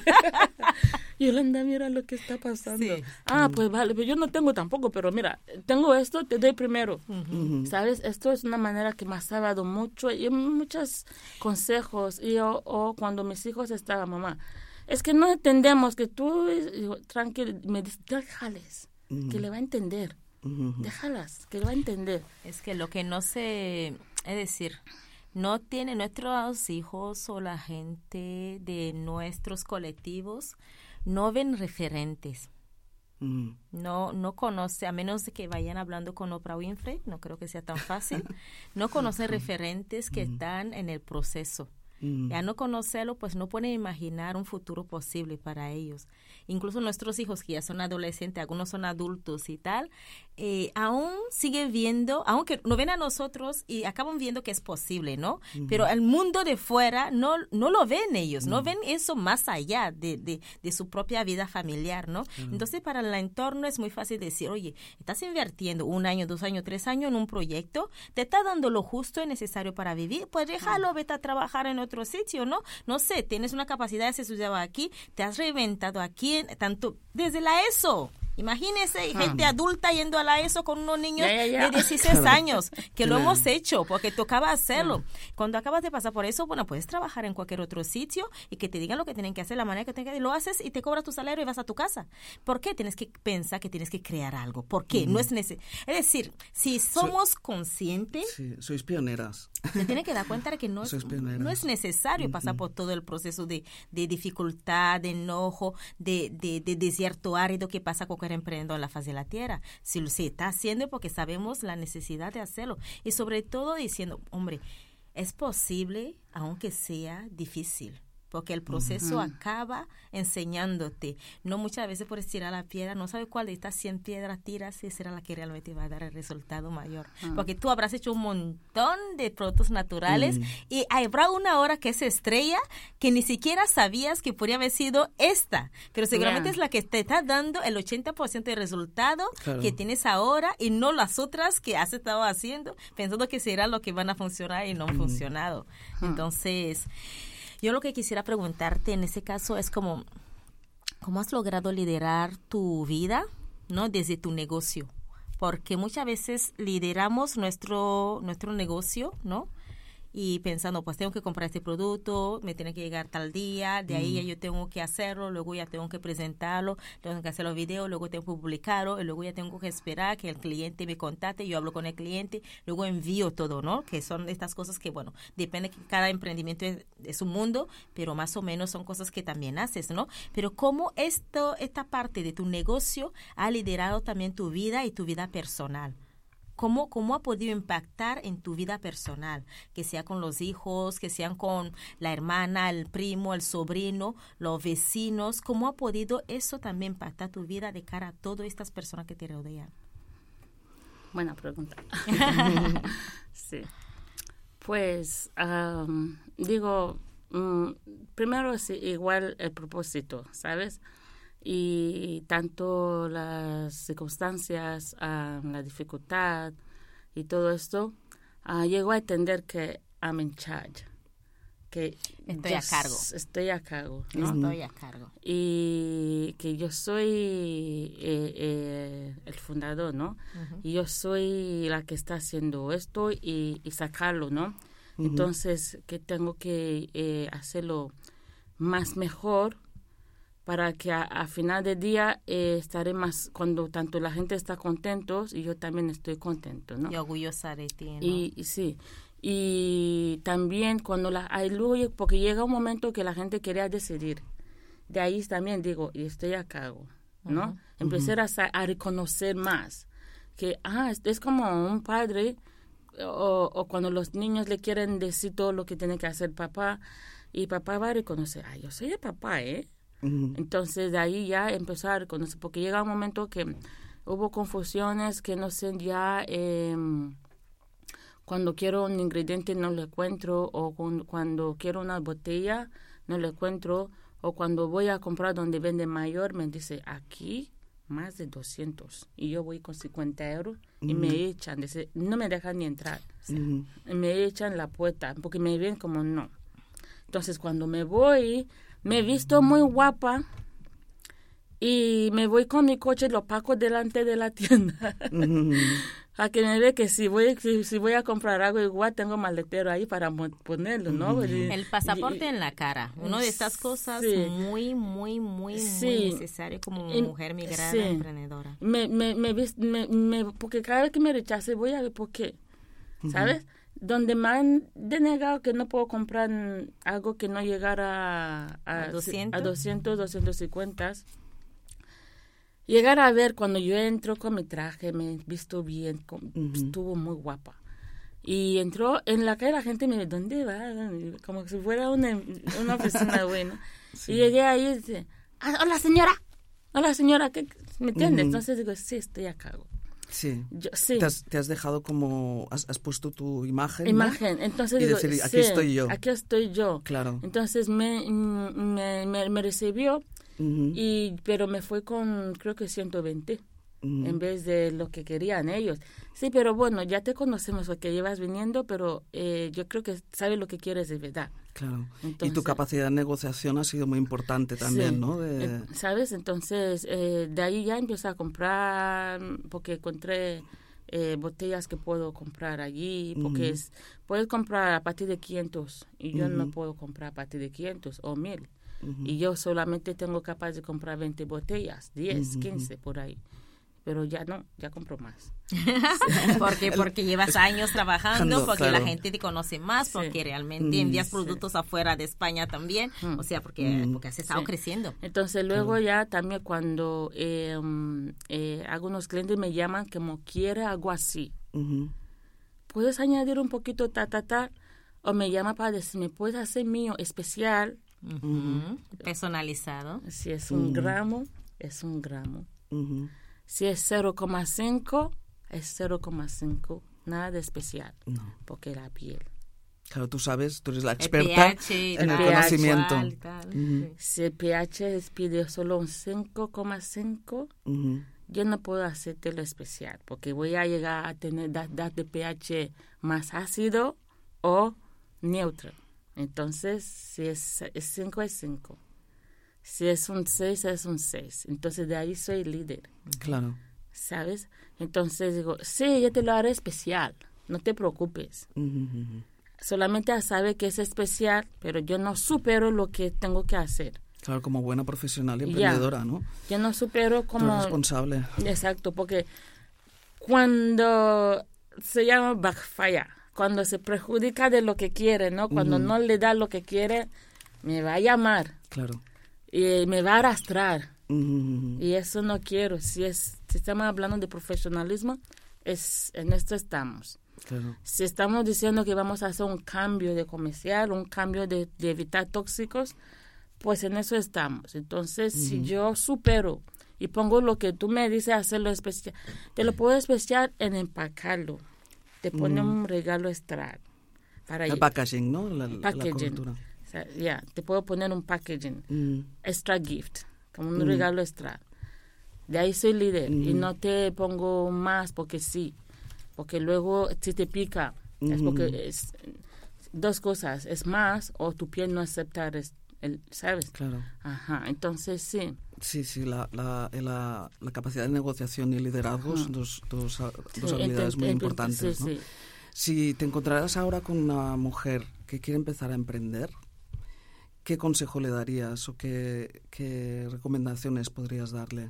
[SPEAKER 5] Yolanda, mira lo que está pasando. Sí. Ah, pues vale, yo no tengo tampoco, pero mira, tengo esto, te doy primero. Uh-huh. ¿Sabes? Esto es una manera que me ha salvado mucho y muchos consejos. Y yo, o cuando mis hijos estaban, mamá, es que no entendemos que tú, tranquilo, me dices, déjales, uh-huh. que le va a entender. Uh-huh. Déjalas, que le va a entender.
[SPEAKER 3] Es que lo que no se, es decir, no tiene nuestros hijos o la gente de nuestros colectivos, no ven referentes, mm. no no conoce, a menos de que vayan hablando con Oprah Winfrey, no creo que sea tan fácil, no conocen referentes que mm. están en el proceso. Mm. Ya no conocerlo, pues no pueden imaginar un futuro posible para ellos. Incluso nuestros hijos que ya son adolescentes, algunos son adultos y tal, eh, aún siguen viendo, aunque no ven a nosotros y acaban viendo que es posible, ¿no? Mm. Pero el mundo de fuera no, no lo ven ellos, mm. no ven eso más allá de, de, de su propia vida familiar, ¿no? Mm. Entonces para el entorno es muy fácil decir, oye, estás invirtiendo un año, dos años, tres años en un proyecto, te está dando lo justo y necesario para vivir, pues déjalo, mm. vete a trabajar en otro sitio, ¿no? No sé, tienes una capacidad de ser estudiado aquí, te has reinventado aquí, tanto desde la ESO. Imagínese hmm. gente adulta yendo a la ESO con unos niños yeah, yeah, yeah. de dieciséis años, que lo hemos hecho porque tocaba hacerlo. Hmm. Cuando acabas de pasar por eso, bueno, puedes trabajar en cualquier otro sitio y que te digan lo que tienen que hacer, la manera que tienen que hacer, lo haces y te cobras tu salario y vas a tu casa. ¿Por qué? Tienes que pensar que tienes que crear algo. ¿Por qué? Hmm. No es necesario. Es decir, si somos so, conscientes...
[SPEAKER 4] Sí, sois pioneras.
[SPEAKER 3] Te tienes que dar cuenta de que no es, no es necesario pasar por todo el proceso de, de dificultad, de enojo, de, de, de desierto árido que pasa con emprendedor en la faz de la tierra. Si lo si está haciendo porque sabemos la necesidad de hacerlo y sobre todo diciendo, hombre, es posible aunque sea difícil. Porque el proceso uh-huh. acaba enseñándote. No muchas veces por estirar la piedra, no sabes cuál de estas cien piedras tiras y será la que realmente va a dar el resultado mayor. Uh-huh. Porque tú habrás hecho un montón de productos naturales uh-huh. y habrá una hora que es estrella que ni siquiera sabías que podría haber sido esta. Pero seguramente yeah. es la que te está dando el ochenta por ciento del resultado claro. que tienes ahora y no las otras que has estado haciendo pensando que será lo que van a funcionar y no han uh-huh. funcionado. Uh-huh. Entonces... Yo lo que quisiera preguntarte en ese caso es como, ¿cómo has logrado liderar tu vida, ¿no? Desde tu negocio? Porque muchas veces lideramos nuestro, nuestro negocio, ¿no? Y pensando, pues tengo que comprar este producto, me tiene que llegar tal día, de ahí mm. ya yo tengo que hacerlo, luego ya tengo que presentarlo, tengo que hacer los videos, luego tengo que publicarlo, y luego ya tengo que esperar que el cliente me contacte, yo hablo con el cliente, luego envío todo, ¿no? Que son estas cosas que, bueno, depende que cada emprendimiento es, es un mundo, pero más o menos son cosas que también haces, ¿no? Pero cómo esto, esta parte de tu negocio ha liderado también tu vida y tu vida personal. ¿Cómo, ¿Cómo ha podido impactar en tu vida personal? Que sea con los hijos, que sean con la hermana, el primo, el sobrino, los vecinos. ¿Cómo ha podido eso también impactar tu vida de cara a todas estas personas que te rodean?
[SPEAKER 5] Buena pregunta. Sí. Pues, um, digo, um, primero es igual el propósito, ¿sabes? Y tanto las circunstancias, uh, la dificultad y todo esto, uh, llego a entender que I'm in charge. que
[SPEAKER 3] estoy a cargo.
[SPEAKER 5] Estoy a cargo, ¿no?
[SPEAKER 3] Estoy a cargo.
[SPEAKER 5] Y que yo soy eh, eh, el fundador, ¿no? Uh-huh. Y yo soy la que está haciendo esto y, y sacarlo, ¿no? Uh-huh. Entonces, que tengo que eh, hacerlo más mejor para que a, a final del día eh, estaré más, cuando tanto la gente está contentos y yo también estoy contento, ¿no?
[SPEAKER 3] Y orgullosa de ti, ¿no?
[SPEAKER 5] Y, y sí. Y también cuando la hay luego, porque llega un momento que la gente quería decidir. De ahí también digo, y estoy a cargo, ¿no? Uh-huh. Empecé uh-huh. a, a reconocer más que, ah, es, es como un padre o, o cuando los niños le quieren decir todo lo que tiene que hacer papá y papá va a reconocer, ah, yo soy el papá, ¿eh? Uh-huh. Entonces de ahí ya empezó a reconocer, porque llega un momento que hubo confusiones que no sé ya... Eh, cuando quiero un ingrediente no lo encuentro, o con, cuando quiero una botella no lo encuentro, o cuando voy a comprar donde vende mayor, me dice, aquí más de doscientos, y yo voy con cincuenta euros, uh-huh. y me echan, dice, no me dejan ni entrar, uh-huh. me echan la puerta, porque me ven como no. Entonces, cuando me voy, me he visto muy guapa, y me voy con mi coche, lo pago delante de la tienda, uh-huh. a que me ve que si voy si, si voy a comprar algo igual tengo maletero ahí para ponerlo, ¿no?
[SPEAKER 3] Uh-huh. El pasaporte y, en la cara, una de estas cosas sí. muy, muy, muy, sí. muy necesario como y, mujer migrada, sí. emprendedora.
[SPEAKER 5] Me, me, me, me, me, porque cada vez que me rechace voy a ver por qué, ¿sabes? Uh-huh. Donde me han denegado que no puedo comprar algo que no llegara a, a,
[SPEAKER 3] doscientos,
[SPEAKER 5] a doscientos, doscientos cincuenta. Llegar a ver cuando yo entro con mi traje, me he visto bien, con, uh-huh. estuvo muy guapa. Y entró en la calle, la gente me dice, ¿dónde va? Como si fuera una, una oficina buena. Sí. Y llegué ahí y dice, ah, hola señora, hola señora, ¿qué? ¿Me entiendes? Uh-huh. Entonces digo, sí, estoy a cargo.
[SPEAKER 4] Sí.
[SPEAKER 5] Yo, sí.
[SPEAKER 4] Te, has, te has dejado como, has, has puesto tu imagen,
[SPEAKER 5] Imagen, ¿no? Entonces
[SPEAKER 4] y
[SPEAKER 5] digo,
[SPEAKER 4] decir, aquí
[SPEAKER 5] sí,
[SPEAKER 4] estoy yo.
[SPEAKER 5] Aquí estoy yo.
[SPEAKER 4] Claro.
[SPEAKER 5] Entonces me, me, me, me recibió. Uh-huh. Y pero me fue con creo que ciento veinte uh-huh. en vez de lo que querían ellos. Sí, pero bueno, ya te conocemos porque llevas viniendo, pero eh, yo creo que sabes lo que quieres de verdad.
[SPEAKER 4] Claro. Entonces, y tu capacidad de negociación ha sido muy importante también, sí. ¿no? De...
[SPEAKER 5] ¿Sabes? Entonces, eh, de ahí ya empecé a comprar, porque encontré eh, botellas que puedo comprar allí, porque uh-huh. es, puedes comprar a partir de quinientos y yo uh-huh. no puedo comprar a partir de quinientos o mil. Uh-huh. Y yo solamente tengo capaz de comprar veinte botellas, diez, uh-huh. quince por ahí. Pero ya no, ya compro más.
[SPEAKER 3] porque porque llevas años trabajando, porque
[SPEAKER 4] claro.
[SPEAKER 3] la gente te conoce más, porque sí. realmente envías productos sí. afuera de España también, mm. o sea, porque, mm. porque has estado sí. creciendo.
[SPEAKER 5] Entonces luego claro. ya también cuando eh, eh, algunos clientes me llaman como quiere algo así, uh-huh. ¿puedes añadir un poquito ta, ta, ta? O me llama para decirme, ¿puedes hacer mío especial?
[SPEAKER 3] Uh-huh. Personalizado.
[SPEAKER 5] Si es un uh-huh. gramo, es un gramo. Uh-huh. Si es cero coma cinco, es cero coma cinco. Nada de especial. No. Porque la piel.
[SPEAKER 4] Claro, tú sabes, tú eres la experta el pH, en el, el conocimiento.
[SPEAKER 3] Tal, tal. Uh-huh.
[SPEAKER 5] Si el pH pide solo un cinco coma cinco, uh-huh. yo no puedo hacerte lo especial. Porque voy a llegar a tener datos de pH más ácido o neutro. Entonces, si es cinco, es cinco. Si es un seis, es un seis. Entonces, de ahí soy líder.
[SPEAKER 4] Claro.
[SPEAKER 5] ¿Sabes? Entonces, digo, sí, yo te lo haré especial. No te preocupes. Uh-huh. Solamente sabe que es especial, pero yo no supero lo que tengo que hacer.
[SPEAKER 4] Claro, como buena profesional y emprendedora,
[SPEAKER 5] ya.
[SPEAKER 4] ¿no?
[SPEAKER 5] Yo no supero como...
[SPEAKER 4] Tú eres responsable.
[SPEAKER 5] Exacto, porque cuando se llama backfire, cuando se perjudica de lo que quiere, ¿no? Cuando uh-huh. no le da lo que quiere, me va a llamar.
[SPEAKER 4] Claro.
[SPEAKER 5] Y me va a arrastrar.
[SPEAKER 4] Uh-huh.
[SPEAKER 5] Y eso no quiero. Si es si estamos hablando de profesionalismo, es en esto estamos.
[SPEAKER 4] Claro.
[SPEAKER 5] Si estamos diciendo que vamos a hacer un cambio de comercial, un cambio de, de evitar tóxicos, pues en eso estamos. Entonces, uh-huh. si yo supero y pongo lo que tú me dices, hacerlo especial, te lo puedo especial en empacarlo. Te pone uh-huh. un regalo extra. Para
[SPEAKER 4] el packaging, ¿no? La,
[SPEAKER 5] packaging.
[SPEAKER 4] La
[SPEAKER 5] O sea, ya, yeah, te puedo poner un packaging,
[SPEAKER 4] mm.
[SPEAKER 5] extra gift, como un mm. regalo extra. De ahí soy líder mm. y no te pongo más porque sí, porque luego si te pica, mm. es porque es, dos cosas, es más o tu piel no acepta, el, ¿sabes?
[SPEAKER 4] Claro.
[SPEAKER 5] Ajá, entonces sí.
[SPEAKER 4] Sí, sí, la, la, la, la capacidad de negociación y liderazgo son dos, dos, dos sí, habilidades ent, muy ent, importantes,
[SPEAKER 5] sí,
[SPEAKER 4] ¿no?
[SPEAKER 5] Sí.
[SPEAKER 4] Si te encontraras ahora con una mujer que quiere empezar a emprender, ¿qué consejo le darías o qué, qué recomendaciones podrías darle?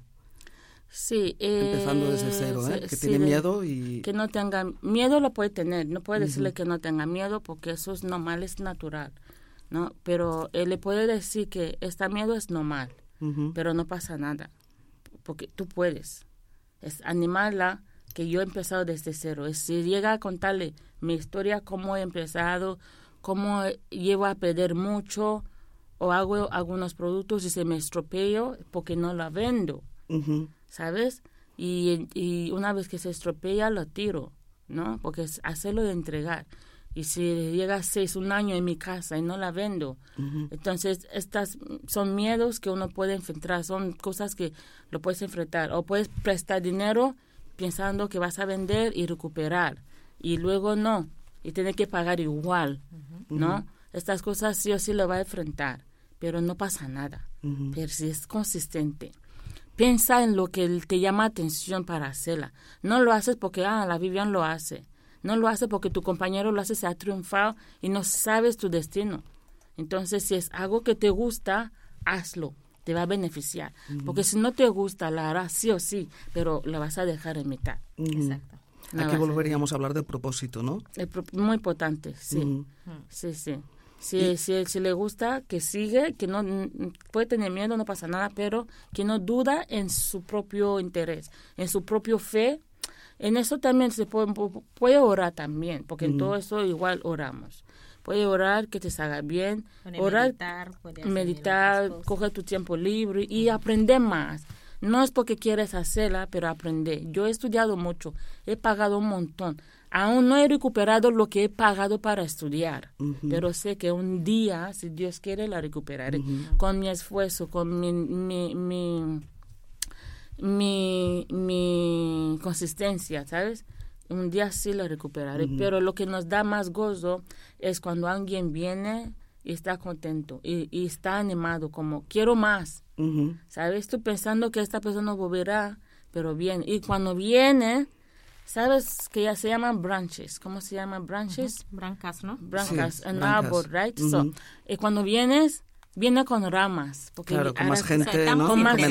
[SPEAKER 5] Sí, eh,
[SPEAKER 4] empezando desde cero, ¿eh? Que
[SPEAKER 5] sí,
[SPEAKER 4] tiene miedo y...
[SPEAKER 5] Que no tenga miedo, lo puede tener, no puede decirle uh-huh. que no tenga miedo porque eso es normal, es natural, ¿no? Pero él le puede decir que este miedo es normal, uh-huh. pero no pasa nada, porque tú puedes. Es animarla que yo he empezado desde cero. Es si llega a contarle mi historia, cómo he empezado, cómo llevo a perder mucho, o hago algunos productos y se me estropeo porque no la vendo. Uh-huh. ¿Sabes? Y, y una vez que se estropea, lo tiro, ¿no? Porque es hacerlo de entregar. Y si llega seis, un año en mi casa y no la vendo, uh-huh. entonces estas son miedos que uno puede enfrentar, son cosas que lo puedes enfrentar. O puedes prestar dinero pensando que vas a vender y recuperar, y luego no, y tienes que pagar igual, uh-huh. ¿no? Uh-huh. Estas cosas sí o sí lo va a enfrentar, pero no pasa nada. Uh-huh. Pero si es consistente. Piensa en lo que te llama atención para hacerla. No lo haces porque, ah, la Vivian lo hace. No lo hace porque tu compañero lo hace, se ha triunfado y no sabes tu destino. Entonces, si es algo que te gusta, hazlo. Te va a beneficiar. Uh-huh. Porque si no te gusta, la harás sí o sí, pero la vas a dejar en mitad.
[SPEAKER 4] Uh-huh. Exacto. La Aquí volveríamos a, a hablar del propósito, ¿no?
[SPEAKER 5] El pro- muy importante, sí. Uh-huh. Sí, sí. Si,
[SPEAKER 4] y,
[SPEAKER 5] si, si le gusta, que sigue, que no puede tener miedo, no pasa nada, pero que no duda en su propio interés, en su propio fe. En eso también se puede, puede orar también, porque uh-huh. en todo eso igual oramos. Puede orar que te salga bien, puede orar, meditar, meditar coge tu tiempo libre y uh-huh. aprender más. No es porque quieres hacerla, pero aprender. Yo he estudiado mucho, he pagado un montón. Aún no he recuperado lo que he pagado para estudiar, uh-huh. pero sé que un día, si Dios quiere, la recuperaré. Uh-huh. Con mi esfuerzo, con mi, mi, mi, mi, mi consistencia, ¿sabes? Un día sí la recuperaré. Uh-huh. Pero lo que nos da más gozo es cuando alguien viene y está contento y, y está animado, como quiero más. Uh-huh. ¿Sabes? Estoy pensando que esta persona volverá, pero viene. Y cuando viene... ¿Sabes que ya se llaman branches? ¿Cómo se llaman branches?
[SPEAKER 3] Uh-huh. Brancas, ¿no?
[SPEAKER 5] Brancas,
[SPEAKER 4] sí,
[SPEAKER 5] un
[SPEAKER 4] brancas.
[SPEAKER 5] árbol, right?
[SPEAKER 4] Uh-huh.
[SPEAKER 5] So, y cuando vienes, viene con ramas. Porque
[SPEAKER 4] claro, con más
[SPEAKER 5] se,
[SPEAKER 4] gente, ¿no?
[SPEAKER 5] Con más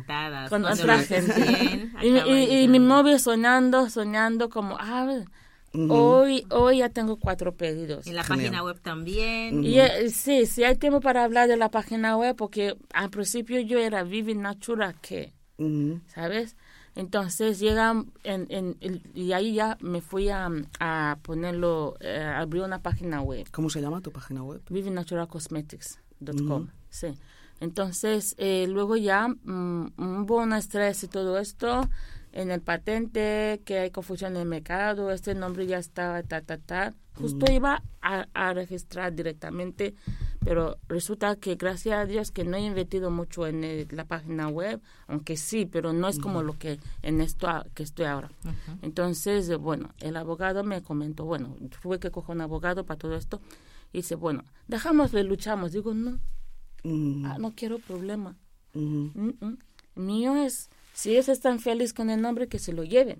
[SPEAKER 5] con otra gente. y, y, y mi móvil soñando, soñando como, ah, uh-huh. hoy, hoy ya tengo cuatro pedidos.
[SPEAKER 3] En la Genial. Página web también.
[SPEAKER 5] Uh-huh. Y eh, sí, sí hay tiempo para hablar de la página web, porque al principio yo era Vivi Natura, ¿qué? Uh-huh. ¿Sabes? Entonces llegan en, en, en, y ahí ya me fui a, a ponerlo, eh, abrí una página web.
[SPEAKER 4] ¿Cómo se llama tu página web?
[SPEAKER 5] vivi natural cosmetics punto com. Uh-huh. Sí. Entonces, eh, luego ya mm, hubo un estrés y todo esto en el patente, que hay confusión en el mercado, este nombre ya estaba, ta, ta, ta. Justo uh-huh. iba a, a registrar directamente, pero resulta que gracias a Dios que no he invertido mucho en el, la página web, aunque sí, pero no es uh-huh. como lo que en esto a, que estoy ahora. Uh-huh. Entonces, bueno, el abogado me comentó, bueno, tuve que coger un abogado para todo esto, y dice, bueno, dejámoslo y luchamos. Digo, no, uh-huh. ah, no quiero problema. Uh-huh. Uh-uh. Mío es, si ellos están felices con el nombre, que se lo lleven.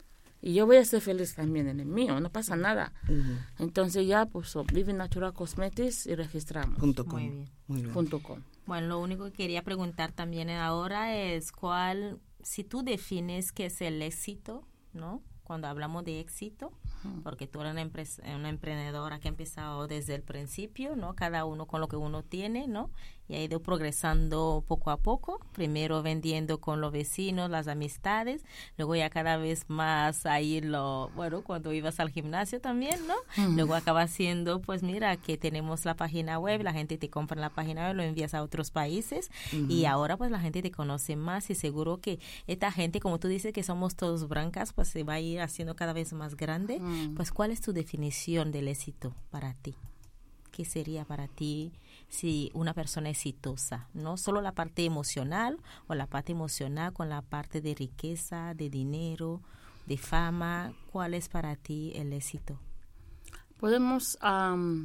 [SPEAKER 5] Y yo voy a ser feliz también en el mío, no pasa nada. Uh-huh. Entonces ya, pues, so, Vivi Natural Cosmetics y registramos.
[SPEAKER 4] Punto com.
[SPEAKER 3] Muy bien.
[SPEAKER 4] Muy bien.
[SPEAKER 5] Punto com.
[SPEAKER 3] Bueno, lo único que quería preguntar también ahora es cuál, si tú defines qué es el éxito, ¿no? Cuando hablamos de éxito, uh-huh. porque tú eres una, empresa, una emprendedora que ha empezado desde el principio, ¿no? Cada uno con lo que uno tiene, ¿no? Y ha ido progresando poco a poco, primero vendiendo con los vecinos, las amistades, luego ya cada vez más ahí lo, bueno, cuando ibas al gimnasio también, ¿no? Uh-huh. Luego acaba siendo, pues mira, que tenemos la página web, la gente te compra en la página web, lo envías a otros países uh-huh. y ahora pues la gente te conoce más y seguro que esta gente, como tú dices que somos todos brancas, pues se va a ir haciendo cada vez más grande. Uh-huh. Pues ¿cuál es tu definición del éxito para ti? ¿Qué sería para ti si una persona exitosa? No solo la parte emocional o la parte emocional con la parte de riqueza, de dinero, de fama. ¿Cuál es para ti el éxito?
[SPEAKER 5] Podemos um,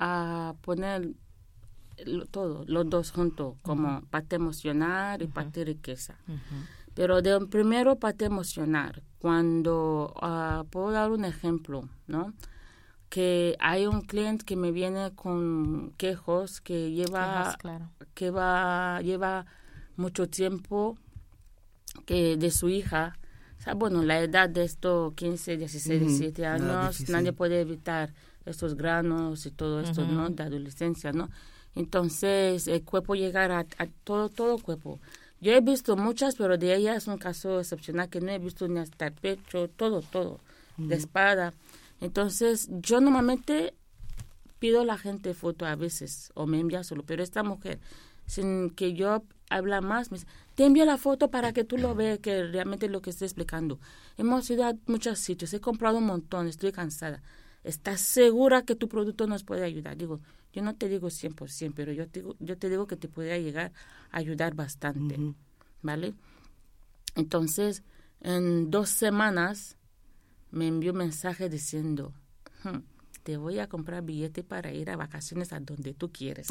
[SPEAKER 5] a poner lo, todo, los dos juntos, como uh-huh. parte emocional y uh-huh. parte riqueza. Uh-huh. Pero de primero parte emocional, cuando uh, puedo dar un ejemplo, ¿no? Que hay un cliente que me viene con quejos que lleva quejas, claro. que va lleva mucho tiempo que de su hija, o sea, bueno, la edad de estos quince, dieciséis, uh-huh. diecisiete años, nadie puede evitar estos granos y todo esto, uh-huh. ¿no? De adolescencia, ¿no? Entonces, el cuerpo llegar a, a todo, todo cuerpo. Yo he visto muchas, pero de ellas es un caso excepcional que no he visto ni hasta el pecho, todo, todo, uh-huh. de espalda. Entonces, yo normalmente pido a la gente foto a veces, o me envía solo, pero esta mujer, sin que yo hable más, me dice, te envío la foto para que tú lo veas, que realmente es lo que estoy explicando. Hemos ido a muchos sitios, he comprado un montón, estoy cansada. ¿Estás segura que tu producto nos puede ayudar? Digo, yo no te digo cien por ciento, pero yo te, yo te digo que te puede llegar a ayudar bastante, uh-huh. ¿vale? Entonces, en dos semanas me envió un mensaje diciendo, hm, te voy a comprar billete para ir a vacaciones a donde tú quieres.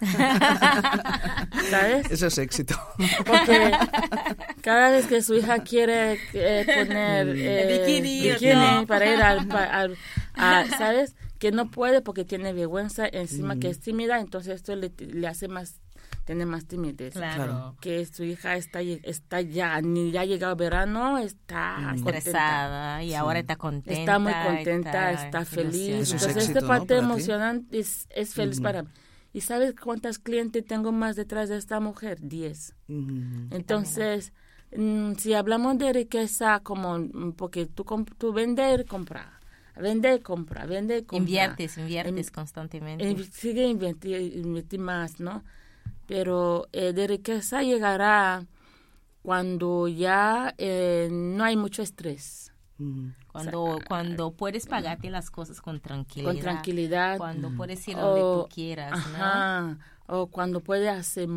[SPEAKER 5] ¿Sabes?
[SPEAKER 4] Eso es éxito.
[SPEAKER 5] Porque cada vez que su hija quiere eh, poner eh,
[SPEAKER 3] bikini,
[SPEAKER 5] bikini
[SPEAKER 3] no.
[SPEAKER 5] para ir al, al a, ¿sabes? Que no puede porque tiene vergüenza, encima mm. que es tímida, entonces esto le, le hace más, tiene más timidez.
[SPEAKER 3] Claro.
[SPEAKER 5] Que su hija está, está ya, ni ya ha llegado verano, está
[SPEAKER 3] estresada y sí. ahora está contenta.
[SPEAKER 5] Está muy contenta, está, está feliz.
[SPEAKER 4] Entonces,
[SPEAKER 5] es éxito, esta parte
[SPEAKER 4] ¿no?
[SPEAKER 5] emocionante es, es feliz uh-huh. para mí. ¿Y sabes cuántas clientes tengo más detrás de esta mujer? Diez. Uh-huh. Entonces, mm, si hablamos de riqueza, como porque tú, tú vender, comprar. Vende, compra, vende, compra.
[SPEAKER 3] Inviertes, inviertes in, constantemente.
[SPEAKER 5] In, sigue invertir, invertir más, ¿no? Pero eh, de riqueza llegará cuando ya eh, no hay mucho estrés.
[SPEAKER 3] Mm. Cuando, o sea, cuando puedes pagarte las cosas con tranquilidad.
[SPEAKER 5] Con tranquilidad.
[SPEAKER 3] Cuando mm. puedes ir donde o, tú quieras,
[SPEAKER 5] ajá,
[SPEAKER 3] ¿no?
[SPEAKER 5] O cuando puedes hacer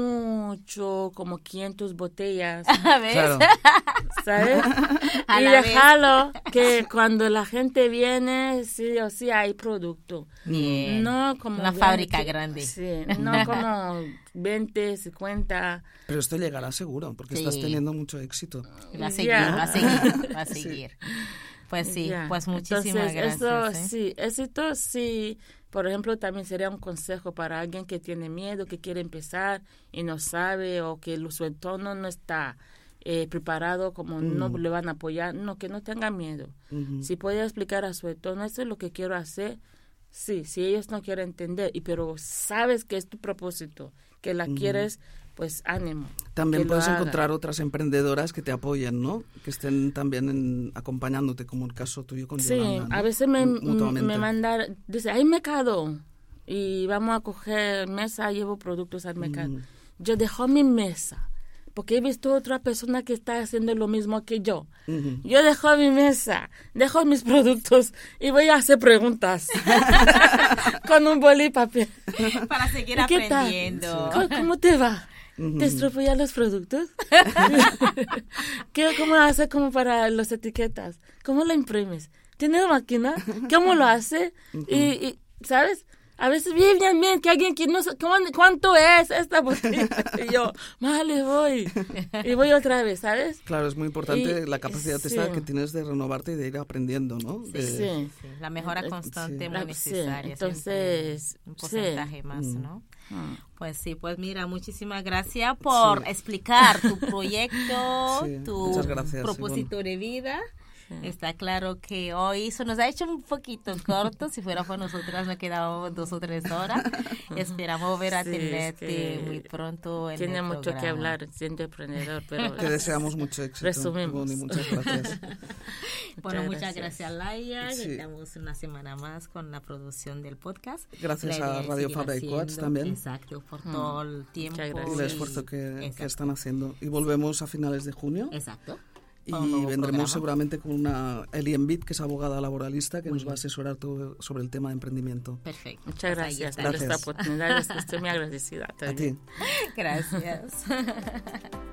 [SPEAKER 5] mucho, como quinientas botellas.
[SPEAKER 3] ¿Ves? Claro.
[SPEAKER 5] ¿Sabes?
[SPEAKER 3] A
[SPEAKER 5] y dejarlo que cuando la gente viene, sí o sí hay producto.
[SPEAKER 3] Bien.
[SPEAKER 5] No como
[SPEAKER 3] una fábrica que, grande.
[SPEAKER 5] Sí, no como veinte, cincuenta.
[SPEAKER 4] Pero esto llegará seguro, porque sí. estás teniendo mucho éxito.
[SPEAKER 3] Va a seguir, yeah. va a seguir, va a seguir. Sí. Pues sí, yeah. pues muchísimas
[SPEAKER 5] Entonces,
[SPEAKER 3] gracias.
[SPEAKER 5] Eso,
[SPEAKER 3] ¿eh?
[SPEAKER 5] sí, éxito sí. Por ejemplo, también sería un consejo para alguien que tiene miedo, que quiere empezar y no sabe, o que su entorno no está eh, preparado, como mm. no le van a apoyar. No, que no tenga miedo. Uh-huh. Si puede explicar a su entorno, esto es lo que quiero hacer, sí, si ellos no quieren entender, y pero sabes que es tu propósito, que la uh-huh. quieres, pues ánimo.
[SPEAKER 4] También puedes encontrar otras emprendedoras que te apoyen, ¿no? Que estén también en, acompañándote, como el caso tuyo con
[SPEAKER 5] sí,
[SPEAKER 4] Yolanda, ¿no?
[SPEAKER 5] A veces me, me mandan, dice, hay mercado y vamos a coger mesa, llevo productos al mercado. Mm. Yo dejo mi mesa porque he visto otra persona que está haciendo lo mismo que yo. Uh-huh. Yo dejo mi mesa, dejo mis productos y voy a hacer preguntas con un boli y papel.
[SPEAKER 3] Para seguir aprendiendo.
[SPEAKER 5] ¿Cómo, ¿Cómo te va? Uh-huh. ¿Te estropean los productos? ¿Qué, ¿Cómo hace como para las etiquetas? ¿Cómo lo imprimes? ¿Tienes máquina? ¿Cómo lo hace? Uh-huh. y, y, ¿sabes? A veces bien, bien, bien, que alguien que no sé cuánto es esta botella. Y yo, vale, voy. Y voy otra vez, ¿sabes?
[SPEAKER 4] Claro, es muy importante y, la capacidad sí. esta que tienes de renovarte y de ir aprendiendo, ¿no?
[SPEAKER 3] Sí,
[SPEAKER 4] de,
[SPEAKER 3] sí. sí. La mejora constante sí. muy necesaria.
[SPEAKER 5] Sí. Entonces,
[SPEAKER 3] un porcentaje
[SPEAKER 5] sí.
[SPEAKER 3] más,
[SPEAKER 4] mm.
[SPEAKER 3] ¿no? Mm. Pues sí, pues mira, muchísimas gracias por sí. explicar tu proyecto, sí. tu gracias, propósito Ivonne. de vida. Sí. Está claro que hoy se nos ha hecho un poquito corto. Si fuera por nosotras nos quedábamos dos o tres horas. Esperamos volver a sí, tenerte es que muy pronto en
[SPEAKER 5] tiene
[SPEAKER 3] el
[SPEAKER 5] mucho
[SPEAKER 3] programa.
[SPEAKER 5] que hablar siendo emprendedor, pero
[SPEAKER 4] te deseamos mucho éxito.
[SPEAKER 5] Resumimos.
[SPEAKER 4] Y muchas gracias.
[SPEAKER 3] Bueno,
[SPEAKER 5] muchas
[SPEAKER 3] muchas
[SPEAKER 5] gracias,
[SPEAKER 3] gracias Laia.
[SPEAKER 4] Sí.
[SPEAKER 3] Estamos una semana más con la producción del podcast.
[SPEAKER 4] Gracias a Radio Fabra y Coats también.
[SPEAKER 3] Exacto, por mm. todo el tiempo.
[SPEAKER 4] Y el esfuerzo que, que están haciendo. Y volvemos a finales de junio.
[SPEAKER 3] Exacto.
[SPEAKER 4] Y vendremos programa. seguramente con una Eli Envid, que es abogada laboralista, que muy nos bien. va a asesorar todo sobre el tema de emprendimiento.
[SPEAKER 3] Perfecto.
[SPEAKER 5] Muchas gracias por esta oportunidad. Estoy muy agradecida.
[SPEAKER 4] A ti.
[SPEAKER 3] Gracias.